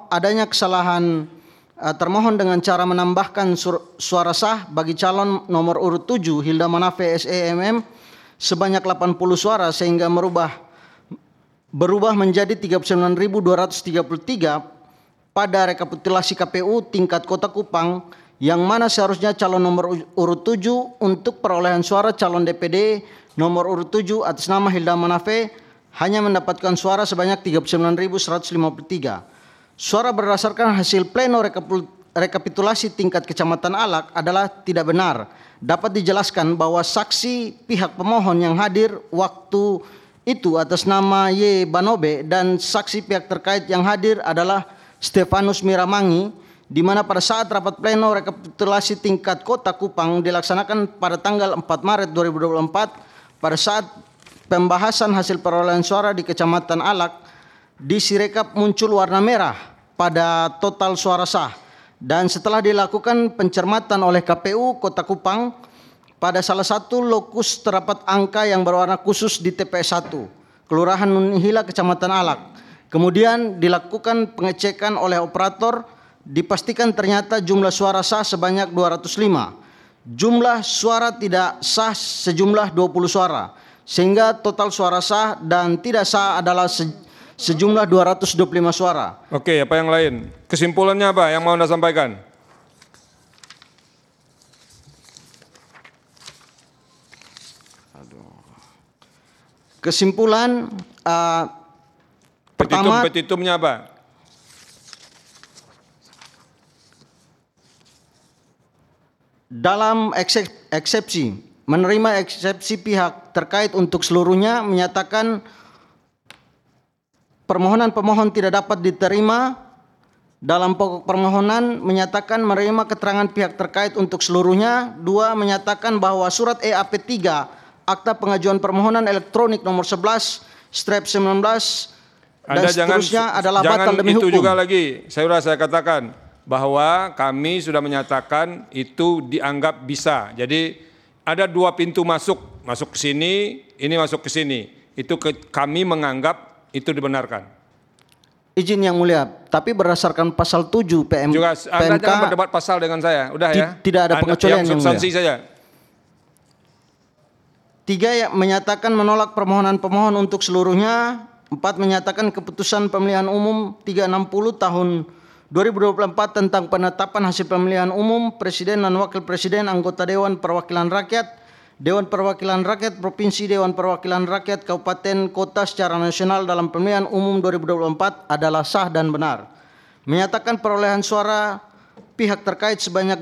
Speaker 7: termohon dengan cara menambahkan suara sah bagi calon nomor urut 7 Hilda Manafe SEMM sebanyak 80 suara sehingga berubah menjadi 39.233 pada rekapitulasi KPU tingkat Kota Kupang yang mana seharusnya calon nomor urut 7 untuk perolehan suara calon DPD nomor urut 7 atas nama Hilda Manafe hanya mendapatkan suara sebanyak 39.153. Suara berdasarkan hasil pleno rekapitulasi tingkat Kecamatan Alak adalah tidak benar. Dapat dijelaskan bahwa saksi pihak pemohon yang hadir waktu itu atas nama Y. Banobe dan saksi pihak terkait yang hadir adalah Stefanus Miramangi, di mana pada saat rapat pleno rekapitulasi tingkat Kota Kupang dilaksanakan pada tanggal 4 Maret 2024 pada saat pembahasan hasil perolehan suara di Kecamatan Alak di Sirekap muncul warna merah pada total suara sah dan setelah dilakukan pencermatan oleh KPU Kota Kupang pada salah satu lokus terdapat angka yang berwarna khusus di TPS 1 Kelurahan Nunihila Kecamatan Alak. Kemudian dilakukan pengecekan oleh operator, dipastikan ternyata jumlah suara sah sebanyak 205. Jumlah suara tidak sah sejumlah 20 suara. Sehingga total suara sah dan tidak sah adalah sejumlah 225 suara.
Speaker 2: Oke, apa yang lain? Kesimpulannya apa yang mau Anda sampaikan?
Speaker 7: Kesimpulan pertama,
Speaker 2: Petitumnya apa?
Speaker 7: dalam eksepsi, menerima eksepsi pihak terkait untuk seluruhnya, menyatakan permohonan pemohon tidak dapat diterima. Dalam pokok permohonan menyatakan menerima keterangan pihak terkait untuk seluruhnya. 2, menyatakan bahwa surat EAP 3 Akta Pengajuan Permohonan Elektronik nomor 11/19 dan seterusnya adalah batal demi hukum.
Speaker 2: Itu juga lagi, saya katakan bahwa kami sudah menyatakan itu dianggap bisa. Jadi ada 2 pintu masuk ke sini, ini masuk ke sini. Itu kami menganggap itu dibenarkan.
Speaker 7: Izin Yang Mulia, tapi berdasarkan pasal 7
Speaker 2: Juga Anda jangan berdebat pasal dengan saya, udah ya.
Speaker 7: Tidak ada pengecualian
Speaker 2: yang substansi saja.
Speaker 7: 3, menyatakan menolak permohonan pemohon untuk seluruhnya. 4, menyatakan keputusan pemilihan umum 360 tahun 2024 tentang penetapan hasil pemilihan umum Presiden dan Wakil Presiden, anggota Dewan Perwakilan Rakyat, Dewan Perwakilan Rakyat Provinsi, Dewan Perwakilan Rakyat Kabupaten Kota secara nasional dalam pemilihan umum 2024 adalah sah dan benar. Menyatakan perolehan suara pihak terkait sebanyak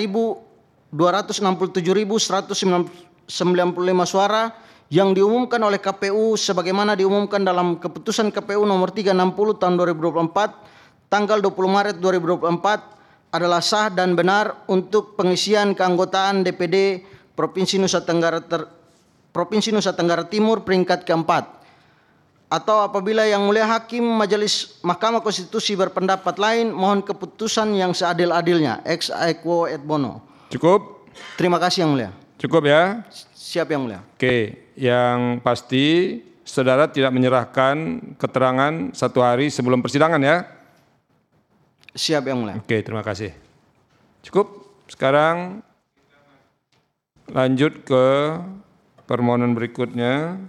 Speaker 7: 267.195 suara yang diumumkan oleh KPU sebagaimana diumumkan dalam keputusan KPU nomor 360 tahun 2024 tanggal 20 Maret 2024 adalah sah dan benar untuk pengisian keanggotaan DPD Provinsi Nusa Tenggara Timur peringkat keempat. Atau apabila Yang Mulia Hakim Majelis Mahkamah Konstitusi berpendapat lain, mohon keputusan yang seadil-adilnya. Ex aequo et bono.
Speaker 2: Cukup?
Speaker 7: Terima kasih Yang Mulia.
Speaker 2: Cukup ya?
Speaker 7: Siap Yang Mulia.
Speaker 2: Oke, yang pasti saudara tidak menyerahkan keterangan 1 hari sebelum persidangan ya?
Speaker 7: Siap Yang Mulia.
Speaker 2: Oke, terima kasih. Cukup. Sekarang lanjut ke permohonan berikutnya.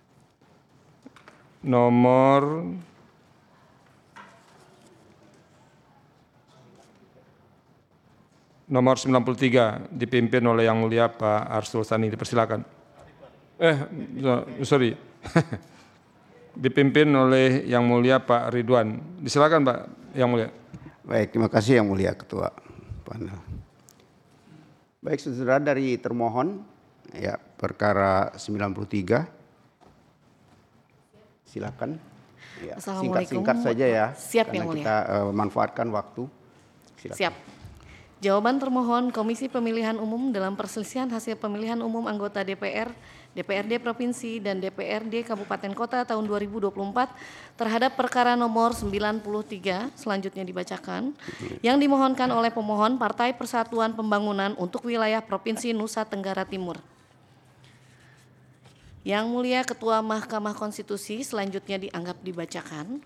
Speaker 2: Nomor nomor 93 dipimpin oleh Yang Mulia Pak Arsul Sani, dipersilakan. Sorry. Dipimpin oleh Yang Mulia Pak Ridwan. Disilakan Pak Yang Mulia.
Speaker 11: Baik, terima kasih Yang Mulia Ketua Panel. Baik, saudara dari termohon, ya perkara 93. Silakan. Ya, singkat-singkat saja ya.
Speaker 6: Siap Yang Mulia.
Speaker 11: Kita manfaatkan waktu. Silakan.
Speaker 6: Siap. Jawaban termohon Komisi Pemilihan Umum dalam perselisihan hasil pemilihan umum anggota DPR, DPRD Provinsi, dan DPRD Kabupaten Kota tahun 2024 terhadap perkara nomor 93 selanjutnya dibacakan, yang dimohonkan oleh pemohon Partai Persatuan Pembangunan untuk wilayah Provinsi Nusa Tenggara Timur. Yang Mulia Ketua Mahkamah Konstitusi selanjutnya dianggap dibacakan.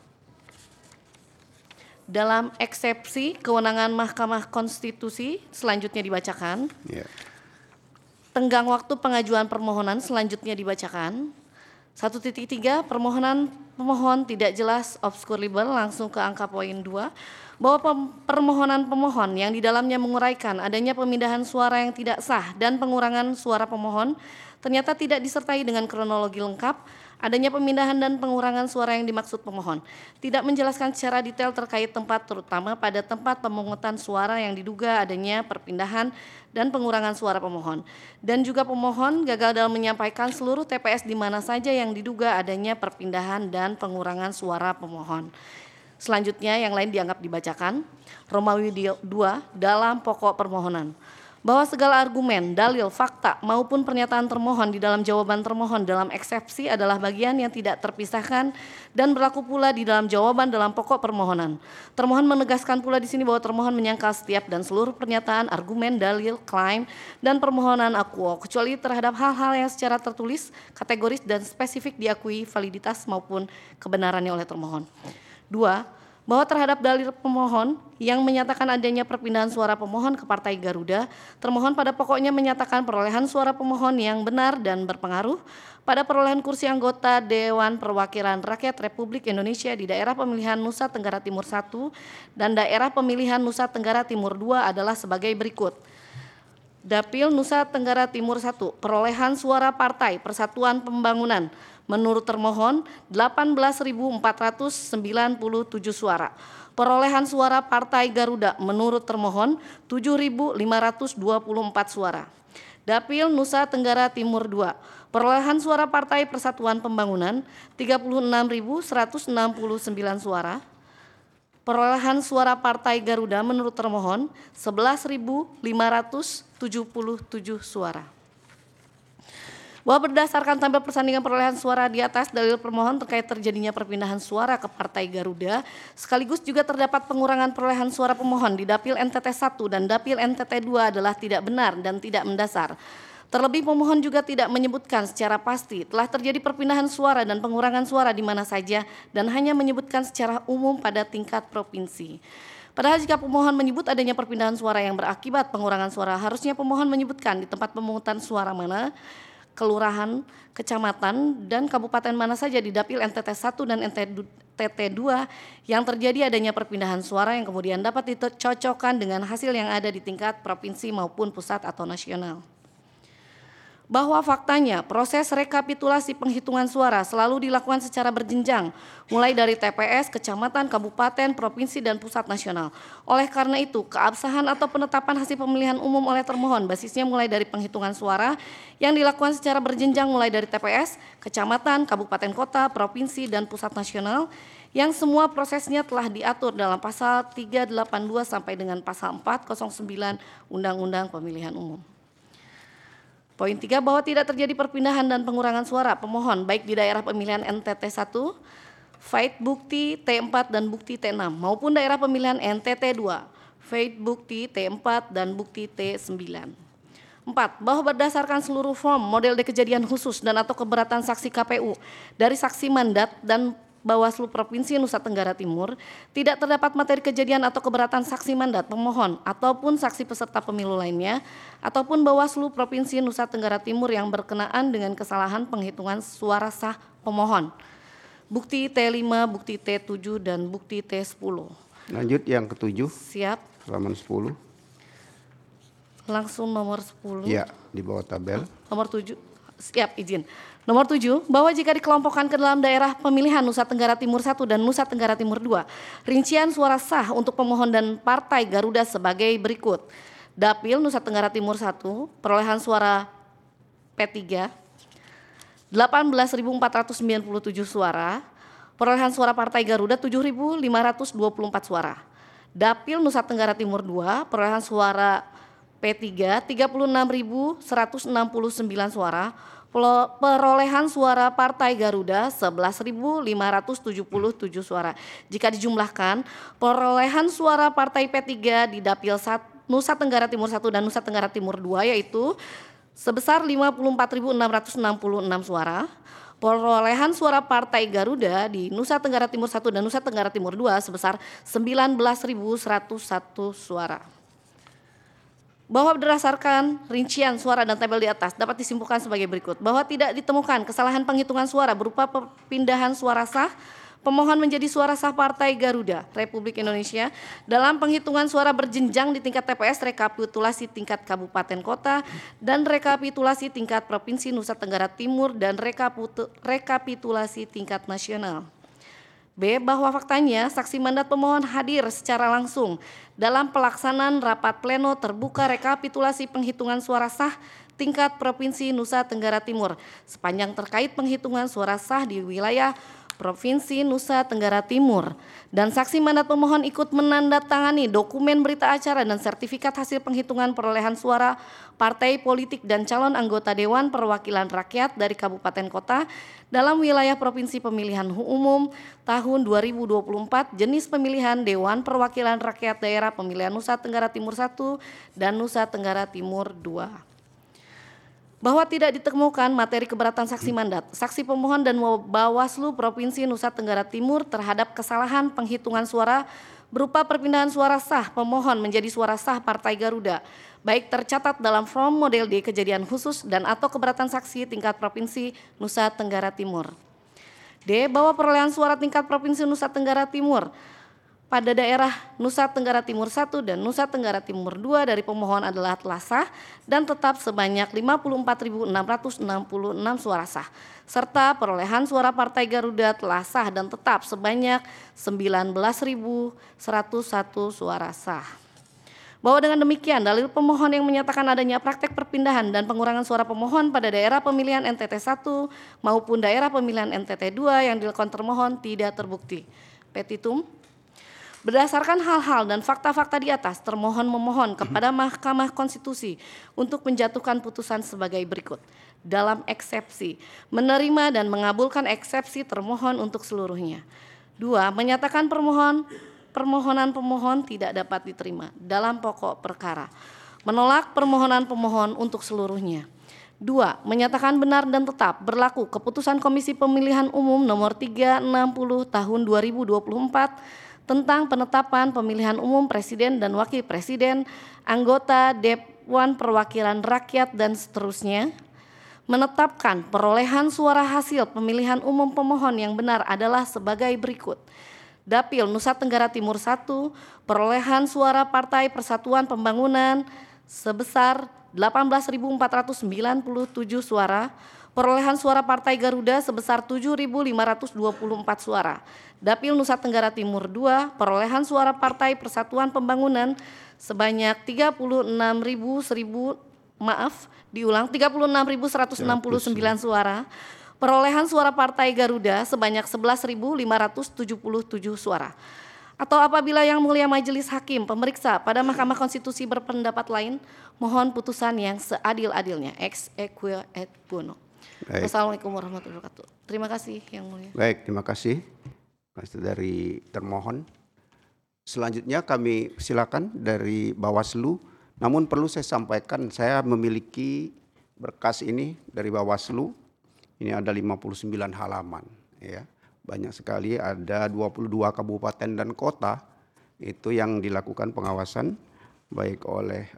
Speaker 6: Dalam eksepsi kewenangan Mahkamah Konstitusi selanjutnya dibacakan. Tenggang waktu pengajuan permohonan selanjutnya dibacakan. 1.3 permohonan pemohon tidak jelas obskurable, langsung ke angka poin 2, bahwa permohonan pemohon yang di dalamnya menguraikan adanya pemindahan suara yang tidak sah dan pengurangan suara pemohon ternyata tidak disertai dengan kronologi lengkap. Adanya pemindahan dan pengurangan suara yang dimaksud pemohon tidak menjelaskan secara detail terkait tempat, terutama pada tempat pemungutan suara yang diduga adanya perpindahan dan pengurangan suara pemohon. Dan juga pemohon gagal dalam menyampaikan seluruh TPS di mana saja yang diduga adanya perpindahan dan pengurangan suara pemohon. Selanjutnya yang lain dianggap dibacakan. Romawi 2 dalam pokok permohonan. Bahwa segala argumen, dalil, fakta maupun pernyataan termohon di dalam jawaban termohon dalam eksepsi adalah bagian yang tidak terpisahkan dan berlaku pula di dalam jawaban dalam pokok permohonan. Termohon menegaskan pula di sini bahwa termohon menyangkal setiap dan seluruh pernyataan, argumen, dalil, klaim, dan permohonan akuo kecuali terhadap hal-hal yang secara tertulis, kategoris, dan spesifik diakui validitas maupun kebenarannya oleh termohon. 2. bahwa terhadap dalil pemohon yang menyatakan adanya perpindahan suara pemohon ke Partai Garuda, termohon pada pokoknya menyatakan perolehan suara pemohon yang benar dan berpengaruh pada perolehan kursi anggota Dewan Perwakilan Rakyat Republik Indonesia di daerah pemilihan Nusa Tenggara Timur 1 dan daerah pemilihan Nusa Tenggara Timur 2 adalah sebagai berikut. Dapil Nusa Tenggara Timur 1, perolehan suara Partai Persatuan Pembangunan menurut termohon 18.497 suara. Perolehan suara Partai Garuda menurut termohon 7.524 suara. Dapil Nusa Tenggara Timur 2, perolehan suara Partai Persatuan Pembangunan 36.169 suara. Perolehan suara Partai Garuda menurut termohon 11.577 suara. Bahwa berdasarkan tabel persandingan perolehan suara di atas, dalil permohon terkait terjadinya perpindahan suara ke Partai Garuda, sekaligus juga terdapat pengurangan perolehan suara pemohon di Dapil NTT 1 dan Dapil NTT 2 adalah tidak benar dan tidak mendasar. Terlebih pemohon juga tidak menyebutkan secara pasti telah terjadi perpindahan suara dan pengurangan suara di mana saja dan hanya menyebutkan secara umum pada tingkat provinsi. Padahal jika pemohon menyebut adanya perpindahan suara yang berakibat pengurangan suara, harusnya pemohon menyebutkan di tempat pemungutan suara mana, kelurahan, kecamatan, dan kabupaten mana saja di Dapil NTT 1 dan NTT 2 yang terjadi adanya perpindahan suara yang kemudian dapat dicocokkan dengan hasil yang ada di tingkat provinsi maupun pusat atau nasional. Bahwa faktanya proses rekapitulasi penghitungan suara selalu dilakukan secara berjenjang, mulai dari TPS, kecamatan, kabupaten, provinsi, dan pusat nasional. Oleh karena itu, keabsahan atau penetapan hasil pemilihan umum oleh termohon basisnya mulai dari penghitungan suara yang dilakukan secara berjenjang mulai dari TPS, kecamatan, kabupaten kota, provinsi, dan pusat nasional, yang semua prosesnya telah diatur dalam pasal 382 sampai dengan pasal 409 Undang-Undang Pemilihan Umum. Poin 3, bahwa tidak terjadi perpindahan dan pengurangan suara pemohon baik di daerah pemilihan NTT 1, Fait Bukti T4 dan Bukti T6 maupun daerah pemilihan NTT 2, Fait Bukti T4 dan Bukti T9. 4, bahwa berdasarkan seluruh form model kejadian khusus dan atau keberatan saksi KPU dari saksi mandat dan Bawaslu Provinsi Nusa Tenggara Timur, tidak terdapat materi kejadian atau keberatan saksi mandat pemohon ataupun saksi peserta pemilu lainnya, ataupun Bawaslu Provinsi Nusa Tenggara Timur yang berkenaan dengan kesalahan penghitungan suara sah pemohon. Bukti T5, Bukti T7, dan Bukti T10.
Speaker 11: Lanjut yang ketujuh.
Speaker 6: Siap.
Speaker 11: Halaman 10.
Speaker 6: Langsung nomor 10.
Speaker 11: Ya, di bawah tabel.
Speaker 6: Nomor 7. Siap, izin. Nomor 7, bahwa jika dikelompokkan ke dalam daerah pemilihan Nusa Tenggara Timur 1 dan Nusa Tenggara Timur 2, rincian suara sah untuk pemohon dan Partai Garuda sebagai berikut. Dapil Nusa Tenggara Timur 1, perolehan suara P3, 18.497 suara, perolehan suara Partai Garuda 7.524 suara. Dapil Nusa Tenggara Timur 2, perolehan suara P3, 36.169 suara, perolehan suara Partai Garuda 11.577 suara. Jika dijumlahkan, perolehan suara Partai P3 di Dapil Nusa Tenggara Timur 1 dan Nusa Tenggara Timur 2 yaitu sebesar 54.666 suara. Perolehan suara Partai Garuda di Nusa Tenggara Timur 1 dan Nusa Tenggara Timur 2 sebesar 19.101 suara. Bahwa berdasarkan rincian suara dan tabel di atas dapat disimpulkan sebagai berikut. Bahwa tidak ditemukan kesalahan penghitungan suara berupa perpindahan suara sah pemohon menjadi suara sah Partai Garuda Republik Indonesia dalam penghitungan suara berjenjang di tingkat TPS, rekapitulasi tingkat kabupaten kota, dan rekapitulasi tingkat provinsi Nusa Tenggara Timur dan rekapitulasi tingkat nasional. B, bahwa faktanya saksi mandat pemohon hadir secara langsung dalam pelaksanaan rapat pleno terbuka rekapitulasi penghitungan suara sah tingkat Provinsi Nusa Tenggara Timur sepanjang terkait penghitungan suara sah di wilayah Provinsi Nusa Tenggara Timur, dan saksi mandat pemohon ikut menandatangani dokumen berita acara dan sertifikat hasil penghitungan perolehan suara partai politik dan calon anggota Dewan Perwakilan Rakyat dari Kabupaten Kota dalam wilayah Provinsi Pemilihan Umum tahun 2024 jenis pemilihan Dewan Perwakilan Rakyat Daerah Pemilihan Nusa Tenggara Timur 1 dan Nusa Tenggara Timur 2. bahwa tidak ditemukan materi keberatan saksi mandat, saksi pemohon dan Bawaslu Provinsi Nusa Tenggara Timur terhadap kesalahan penghitungan suara berupa perpindahan suara sah pemohon menjadi suara sah Partai Garuda, baik tercatat dalam form model D kejadian khusus dan atau keberatan saksi tingkat Provinsi Nusa Tenggara Timur. D. Bahwa perolehan suara tingkat Provinsi Nusa Tenggara Timur pada daerah Nusa Tenggara Timur 1 dan Nusa Tenggara Timur 2 dari pemohon adalah telah sah dan tetap sebanyak 54.666 suara sah, serta perolehan suara Partai Garuda telah sah dan tetap sebanyak 19.101 suara sah. Bahwa dengan demikian dalil pemohon yang menyatakan adanya praktek perpindahan dan pengurangan suara pemohon pada daerah pemilihan NTT 1 maupun daerah pemilihan NTT 2 yang dilakukan termohon tidak terbukti. Petitum. Berdasarkan hal-hal dan fakta-fakta di atas, termohon memohon kepada Mahkamah Konstitusi untuk menjatuhkan putusan sebagai berikut. Dalam eksepsi, menerima dan mengabulkan eksepsi termohon untuk seluruhnya. 2. Menyatakan permohonan pemohon tidak dapat diterima dalam pokok perkara. Menolak permohonan pemohon untuk seluruhnya. 2. Menyatakan benar dan tetap berlaku keputusan Komisi Pemilihan Umum nomor 360 tahun 2024 tentang penetapan pemilihan umum presiden dan wakil presiden, anggota Dewan Perwakilan Rakyat dan seterusnya, menetapkan perolehan suara hasil pemilihan umum pemohon yang benar adalah sebagai berikut. Dapil Nusa Tenggara Timur 1, perolehan suara Partai Persatuan Pembangunan sebesar 18.497 suara, perolehan suara Partai Garuda sebesar 7.524 suara. Dapil Nusa Tenggara Timur 2, perolehan suara Partai Persatuan Pembangunan sebanyak 36.169 suara. Perolehan suara Partai Garuda sebanyak 11.577 suara. Atau apabila Yang Mulia Majelis Hakim Pemeriksa pada Mahkamah Konstitusi berpendapat lain, mohon putusan yang seadil-adilnya. Ex equo et bono. Wassalamualaikum warahmatullahi wabarakatuh. Terima kasih Yang Mulia.
Speaker 11: Baik, terima kasih dari termohon. Selanjutnya kami silakan dari Bawaslu. Namun perlu saya sampaikan, saya memiliki berkas ini dari Bawaslu. Ini ada 59 halaman, ya. Banyak sekali, ada 22 kabupaten dan kota itu yang dilakukan pengawasan baik oleh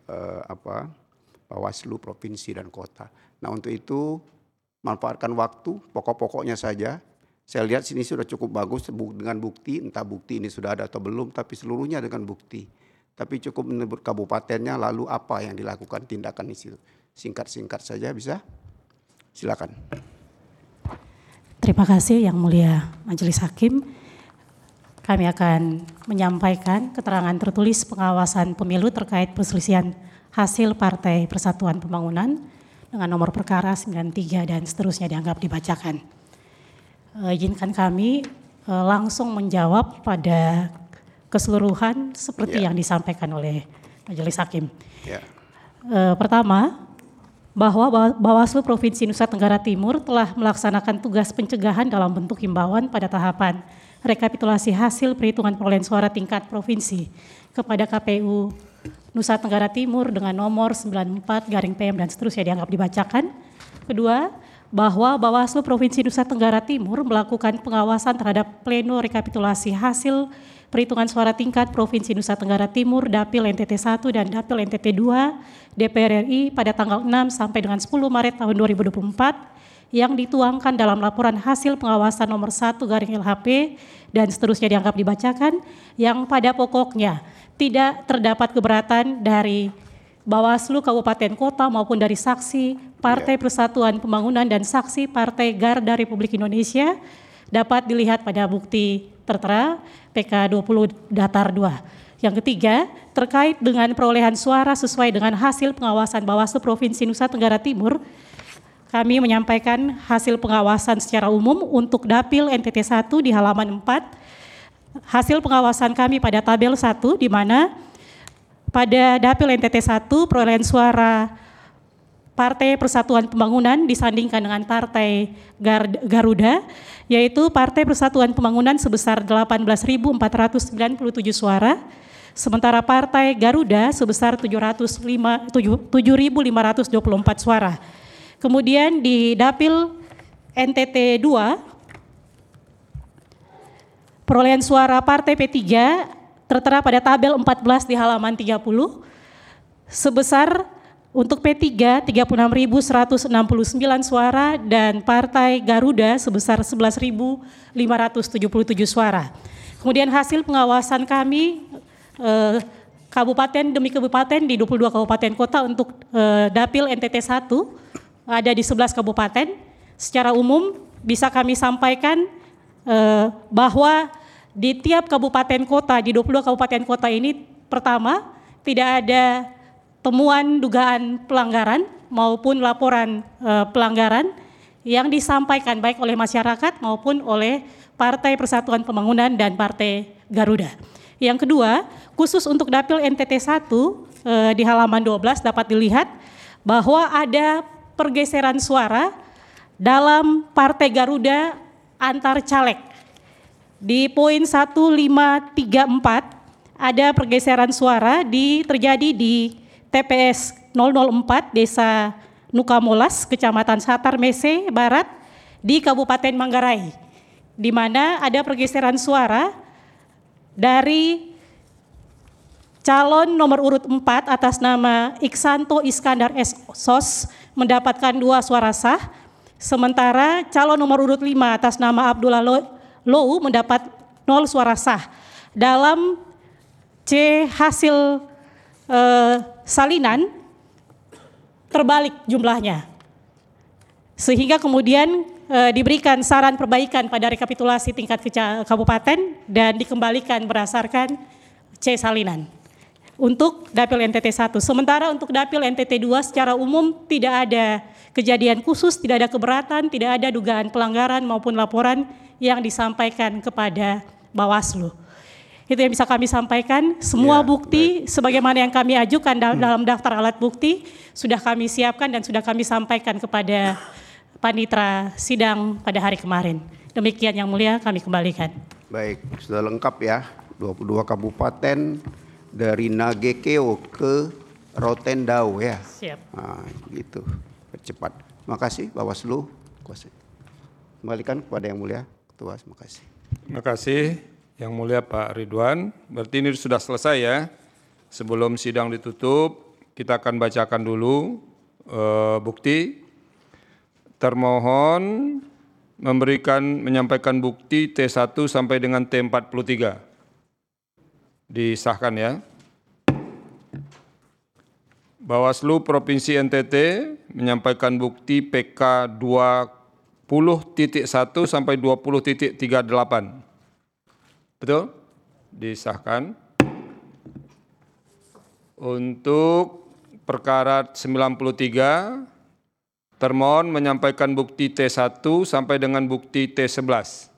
Speaker 11: Bawaslu provinsi dan kota. Nah, untuk itu manfaatkan waktu, pokok-pokoknya saja. Saya lihat sini sudah cukup bagus dengan bukti, entah bukti ini sudah ada atau belum, tapi seluruhnya dengan bukti. Tapi cukup menyebut kabupatennya, lalu apa yang dilakukan tindakan itu. Singkat-singkat saja bisa? Silakan.
Speaker 12: Terima kasih Yang Mulia Majelis Hakim. Kami akan menyampaikan keterangan tertulis pengawasan pemilu terkait perselisihan hasil Partai Persatuan Pembangunan dengan nomor perkara 93 dan seterusnya dianggap dibacakan. Izinkan kami langsung menjawab pada keseluruhan seperti yang disampaikan oleh Majelis Hakim. Pertama, bahwa Bawaslu Provinsi Nusa Tenggara Timur telah melaksanakan tugas pencegahan dalam bentuk himbauan pada tahapan rekapitulasi hasil perhitungan perolehan suara tingkat provinsi kepada KPU Nusa Tenggara Timur dengan nomor 94/PM dan seterusnya dianggap dibacakan. Kedua, bahwa Bawaslu Provinsi Nusa Tenggara Timur melakukan pengawasan terhadap pleno rekapitulasi hasil perhitungan suara tingkat Provinsi Nusa Tenggara Timur Dapil NTT 1 dan Dapil NTT 2 DPR RI pada tanggal 6 sampai dengan 10 Maret tahun 2024 yang dituangkan dalam laporan hasil pengawasan nomor 1/LHP dan seterusnya dianggap dibacakan, yang pada pokoknya tidak terdapat keberatan dari Bawaslu Kabupaten Kota maupun dari saksi Partai Persatuan Pembangunan dan saksi Partai Garda Republik Indonesia dapat dilihat pada bukti tertera PK 20 Datar 2. Yang ketiga, terkait dengan perolehan suara sesuai dengan hasil pengawasan Bawaslu Provinsi Nusa Tenggara Timur, kami menyampaikan hasil pengawasan secara umum untuk Dapil NTT 1 di halaman 4. Hasil pengawasan kami pada tabel 1 di mana pada Dapil NTT 1 perolehan suara Partai Persatuan Pembangunan disandingkan dengan Partai Garuda, yaitu Partai Persatuan Pembangunan sebesar 18.497 suara, sementara Partai Garuda sebesar 7.524 suara. Kemudian di Dapil NTT 2, perolehan suara Partai P3 tertera pada tabel 14 di halaman 30 sebesar untuk P3 36.169 suara dan Partai Garuda sebesar 11.577 suara. Kemudian hasil pengawasan kami kabupaten demi kabupaten di 22 kabupaten kota untuk Dapil NTT 1 ada di 11 kabupaten. Secara umum bisa kami sampaikan bahwa di tiap kabupaten kota, di 22 kabupaten kota ini, pertama tidak ada temuan dugaan pelanggaran maupun laporan pelanggaran yang disampaikan baik oleh masyarakat maupun oleh Partai Persatuan Pembangunan dan Partai Garuda. Yang kedua, khusus untuk Dapil NTT 1 di halaman 12 dapat dilihat bahwa ada pergeseran suara dalam Partai Garuda antar caleg. Di poin 1534 ada pergeseran suara terjadi di TPS 004 Desa Nukamolas, Kecamatan Satar Mese Barat di Kabupaten Manggarai, di mana ada pergeseran suara dari calon nomor urut 4 atas nama Iksanto Iskandar SOS mendapatkan 2 suara sah, sementara calon nomor urut 5 atas nama Abdullah Lou mendapat 0 suara sah. Dalam C hasil salinan terbalik jumlahnya, sehingga kemudian diberikan saran perbaikan pada rekapitulasi tingkat kabupaten dan dikembalikan berdasarkan C salinan untuk Dapil NTT 1. Sementara untuk Dapil NTT 2 secara umum tidak ada kejadian khusus, tidak ada keberatan, tidak ada dugaan pelanggaran maupun laporan yang disampaikan kepada Bawaslu. Itu yang bisa kami sampaikan. Semua bukti sebagaimana yang kami ajukan dalam daftar alat bukti sudah kami siapkan dan sudah kami sampaikan kepada panitera sidang pada hari kemarin. Demikian yang mulia, kami kembalikan.
Speaker 11: Baik, sudah lengkap ya. 22 kabupaten dari Nagekeo ke Rotendao ya.
Speaker 12: Siap.
Speaker 11: Nah, gitu. Cepat. Terima kasih Bawaslu. Kembalikan kepada yang mulia Ketua. Terima kasih.
Speaker 2: Terima kasih yang mulia Pak Ridwan. Berarti ini sudah selesai ya. Sebelum sidang ditutup, kita akan bacakan dulu bukti. Termohon menyampaikan bukti T1 sampai dengan T43. Disahkan ya. Bawaslu Provinsi NTT menyampaikan bukti PK 20.1 sampai 20.38. Betul? Disahkan. Untuk perkara 93, termohon menyampaikan bukti T1 sampai dengan bukti T11.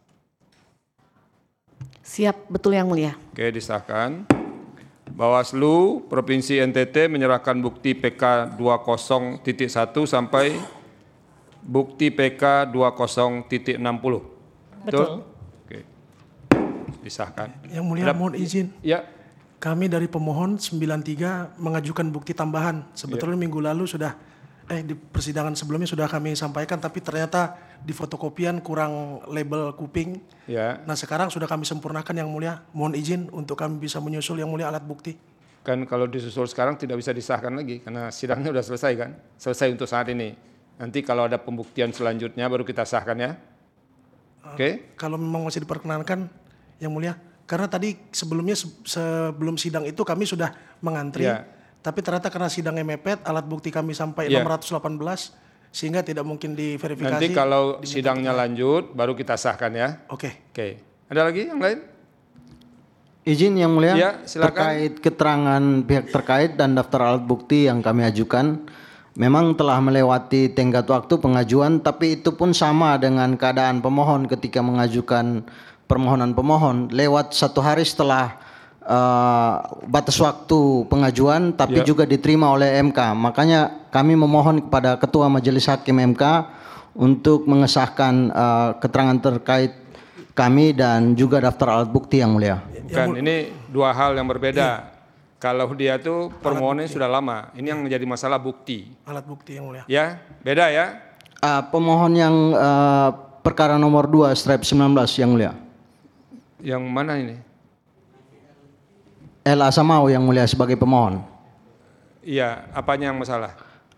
Speaker 6: Siap, betul yang mulia.
Speaker 2: Oke, disahkan. Bawaslu Provinsi NTT menyerahkan bukti PK 20.1 sampai bukti PK 20.60. Betul? Oke. Disahkan.
Speaker 4: Yang mulia mohon izin.
Speaker 2: Ya.
Speaker 4: Kami dari pemohon 93 mengajukan bukti tambahan. Sebetulnya minggu lalu sudah di persidangan sebelumnya sudah kami sampaikan, tapi ternyata di fotokopian kurang label kuping.
Speaker 2: Ya.
Speaker 4: Nah sekarang sudah kami sempurnakan yang mulia. Mohon izin untuk kami bisa menyusul yang mulia alat bukti.
Speaker 2: Kan kalau disusul sekarang tidak bisa disahkan lagi karena sidangnya sudah selesai kan? Selesai untuk saat ini. Nanti kalau ada pembuktian selanjutnya baru kita sahkan ya. Oke.
Speaker 4: Kalau memang masih diperkenankan yang mulia. Karena tadi sebelumnya sebelum sidang itu kami sudah mengantri.
Speaker 2: Ya.
Speaker 4: Tapi ternyata karena sidangnya mepet, alat bukti kami sampai 618 sehingga tidak mungkin diverifikasi.
Speaker 2: Nanti kalau sidangnya lanjut baru kita sahkan ya.
Speaker 4: Oke.
Speaker 2: Oke. Ada lagi yang lain?
Speaker 7: Izin yang mulia,
Speaker 2: ya, silakan.
Speaker 7: Terkait keterangan pihak terkait dan daftar alat bukti yang kami ajukan, memang telah melewati tenggat waktu pengajuan, tapi itu pun sama dengan keadaan pemohon ketika mengajukan permohonan pemohon lewat 1 hari setelah batas waktu pengajuan, tapi juga diterima oleh MK. Makanya kami memohon kepada Ketua Majelis Hakim MK untuk mengesahkan keterangan terkait kami dan juga daftar alat bukti yang mulia.
Speaker 2: Bukan, ini dua hal yang berbeda. Kalau dia tuh permohonannya sudah lama, ini yang menjadi masalah bukti.
Speaker 4: Alat bukti yang mulia.
Speaker 2: Ya, beda ya.
Speaker 7: Pemohon yang perkara nomor 2/19 yang mulia.
Speaker 2: Yang mana ini?
Speaker 7: L.A. Samau yang mulia sebagai pemohon.
Speaker 2: Iya, apanya yang masalah?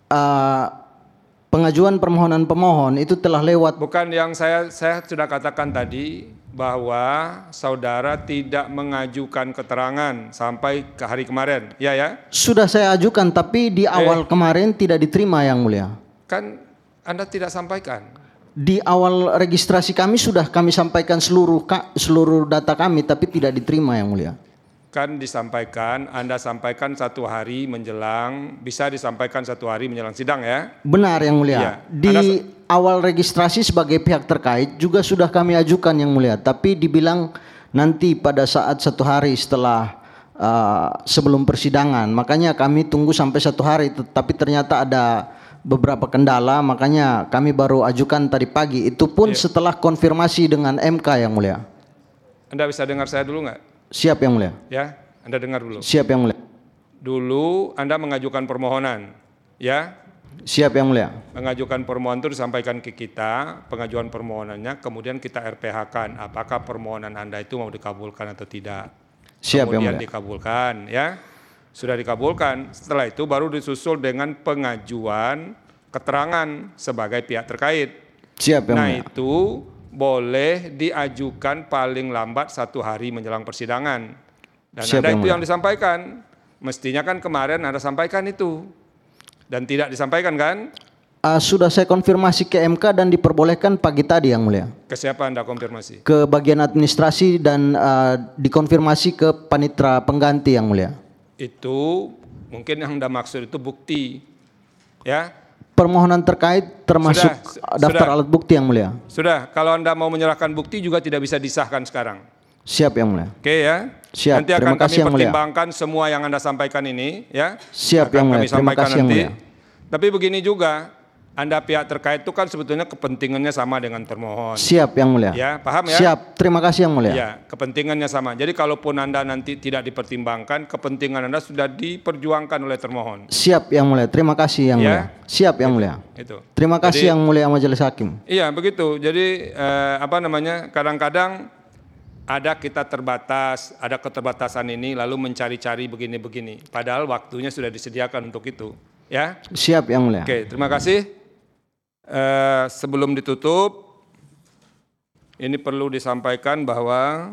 Speaker 7: Pengajuan permohonan pemohon itu telah lewat.
Speaker 2: Bukan yang saya sudah katakan tadi bahwa saudara tidak mengajukan keterangan sampai ke hari kemarin, ya?
Speaker 7: Sudah saya ajukan, tapi di awal kemarin tidak diterima yang mulia.
Speaker 2: Kan Anda tidak sampaikan.
Speaker 7: Di awal registrasi kami sudah kami sampaikan seluruh data kami, tapi tidak diterima yang mulia.
Speaker 2: Kan disampaikan, Anda sampaikan 1 hari menjelang, bisa disampaikan 1 hari menjelang sidang ya?
Speaker 7: Benar yang mulia.
Speaker 2: Ya.
Speaker 7: Di awal registrasi sebagai pihak terkait juga sudah kami ajukan yang mulia, tapi dibilang nanti pada saat 1 hari setelah sebelum persidangan. Makanya kami tunggu sampai 1 hari, tapi ternyata ada beberapa kendala, makanya kami baru ajukan tadi pagi. Itu pun setelah konfirmasi dengan MK yang mulia.
Speaker 2: Anda bisa dengar saya dulu nggak?
Speaker 7: Siap yang mulia.
Speaker 2: Ya, Anda dengar dulu.
Speaker 7: Siap yang mulia.
Speaker 2: Dulu Anda mengajukan permohonan, ya?
Speaker 7: Siap yang mulia.
Speaker 2: Mengajukan permohonan itu disampaikan ke kita, pengajuan permohonannya, kemudian kita RPH-kan apakah permohonan Anda itu mau dikabulkan atau tidak.
Speaker 7: Siap
Speaker 2: kemudian
Speaker 7: yang mulia.
Speaker 2: dikabulkan, ya. Sudah dikabulkan, setelah itu baru disusul dengan pengajuan keterangan sebagai pihak terkait.
Speaker 7: Siap yang
Speaker 2: Nah
Speaker 7: mulia.
Speaker 2: itu boleh diajukan paling lambat 1 hari menjelang persidangan. Dan
Speaker 7: Siap
Speaker 2: Anda
Speaker 7: yang
Speaker 2: itu
Speaker 7: mulia.
Speaker 2: yang disampaikan. Mestinya kan kemarin Anda sampaikan itu. Dan tidak disampaikan kan?
Speaker 7: Sudah saya konfirmasi ke MK dan diperbolehkan pagi tadi yang mulia.
Speaker 2: Ke siapa Anda konfirmasi?
Speaker 7: Ke bagian administrasi dan dikonfirmasi ke panitera pengganti yang mulia.
Speaker 2: Itu mungkin yang Anda maksud itu bukti. Ya.
Speaker 7: Permohonan terkait termasuk daftar alat bukti yang mulia.
Speaker 2: Sudah, kalau Anda mau menyerahkan bukti juga tidak bisa disahkan sekarang.
Speaker 7: Siap yang mulia.
Speaker 2: Oke ya.
Speaker 7: Siap.
Speaker 2: Nanti akan
Speaker 7: Terima kasih
Speaker 2: kami
Speaker 7: yang mulia.
Speaker 2: pertimbangkan semua yang Anda sampaikan ini, ya.
Speaker 7: Siap
Speaker 2: akan
Speaker 7: yang mulia.
Speaker 2: kami
Speaker 7: Terima
Speaker 2: sampaikan
Speaker 7: kasih yang
Speaker 2: nanti.
Speaker 7: mulia.
Speaker 2: Tapi begini juga, Anda pihak terkait itu kan sebetulnya kepentingannya sama dengan termohon.
Speaker 7: Siap yang mulia.
Speaker 2: Ya, paham ya?
Speaker 7: Siap. Terima kasih yang mulia.
Speaker 2: Ya, kepentingannya sama. Jadi kalaupun Anda nanti tidak dipertimbangkan, kepentingan Anda sudah diperjuangkan oleh termohon.
Speaker 7: Siap yang mulia. Terima kasih yang
Speaker 2: Ya.
Speaker 7: mulia. Siap yang mulia.
Speaker 2: Itu.
Speaker 7: Terima kasih
Speaker 2: Jadi-
Speaker 7: yang mulia Majelis Hakim.
Speaker 2: Iya, begitu. Jadi kadang-kadang ada kita terbatas, ada keterbatasan ini lalu mencari-cari begini-begini. Padahal waktunya sudah disediakan untuk itu, ya.
Speaker 7: Siap yang mulia.
Speaker 2: Oke, terima kasih. Sebelum ditutup, ini perlu disampaikan bahwa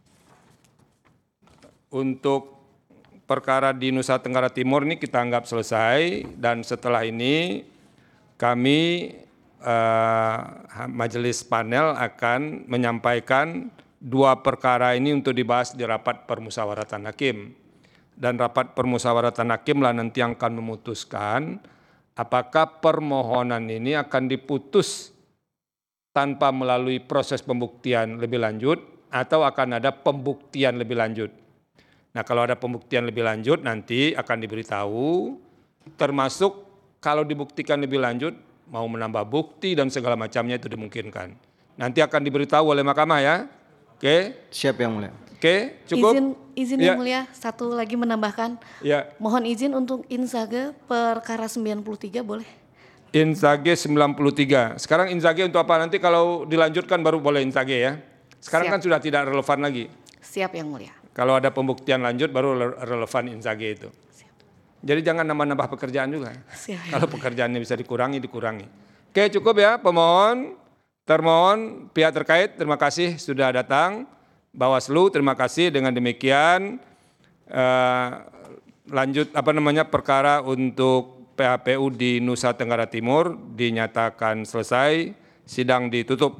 Speaker 2: untuk perkara di Nusa Tenggara Timur ini kita anggap selesai, dan setelah ini kami majelis panel akan menyampaikan 2 perkara ini untuk dibahas di rapat permusyawaratan hakim. Dan rapat permusyawaratan hakim lah nanti yang akan memutuskan apakah permohonan ini akan diputus tanpa melalui proses pembuktian lebih lanjut atau akan ada pembuktian lebih lanjut. Nah, kalau ada pembuktian lebih lanjut nanti akan diberitahu, termasuk kalau dibuktikan lebih lanjut mau menambah bukti dan segala macamnya itu dimungkinkan. Nanti akan diberitahu oleh mahkamah ya. Oke.
Speaker 7: Siap yang mulia.
Speaker 2: Oke, cukup.
Speaker 6: Izin
Speaker 2: Ya.
Speaker 6: yang mulia, satu lagi menambahkan.
Speaker 2: Ya.
Speaker 6: Mohon izin untuk Inzage perkara 93 boleh?
Speaker 2: Inzage 93. Sekarang Inzage untuk apa? Nanti kalau dilanjutkan baru boleh Inzage ya. Sekarang
Speaker 6: Siap.
Speaker 2: kan sudah tidak relevan lagi.
Speaker 6: Siap yang mulia.
Speaker 2: Kalau ada pembuktian lanjut baru relevan Inzage itu. Jadi jangan nambah-nambah pekerjaan juga.
Speaker 6: Siap.
Speaker 2: Kalau pekerjaannya bisa dikurangi. Oke, cukup ya pemohon, termohon, pihak terkait, terima kasih sudah datang. Bawaslu, terima kasih. Dengan demikian lanjut perkara untuk PHPU di Nusa Tenggara Timur dinyatakan selesai, sidang ditutup.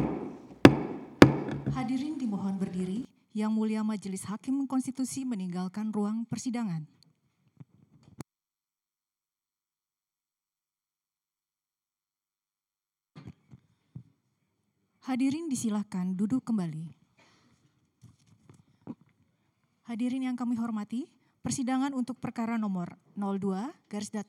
Speaker 1: Hadirin dimohon berdiri. Yang Mulia Majelis Hakim Konstitusi meninggalkan ruang persidangan. Hadirin disilahkan duduk kembali. Hadirin yang kami hormati, persidangan untuk perkara nomor 02/.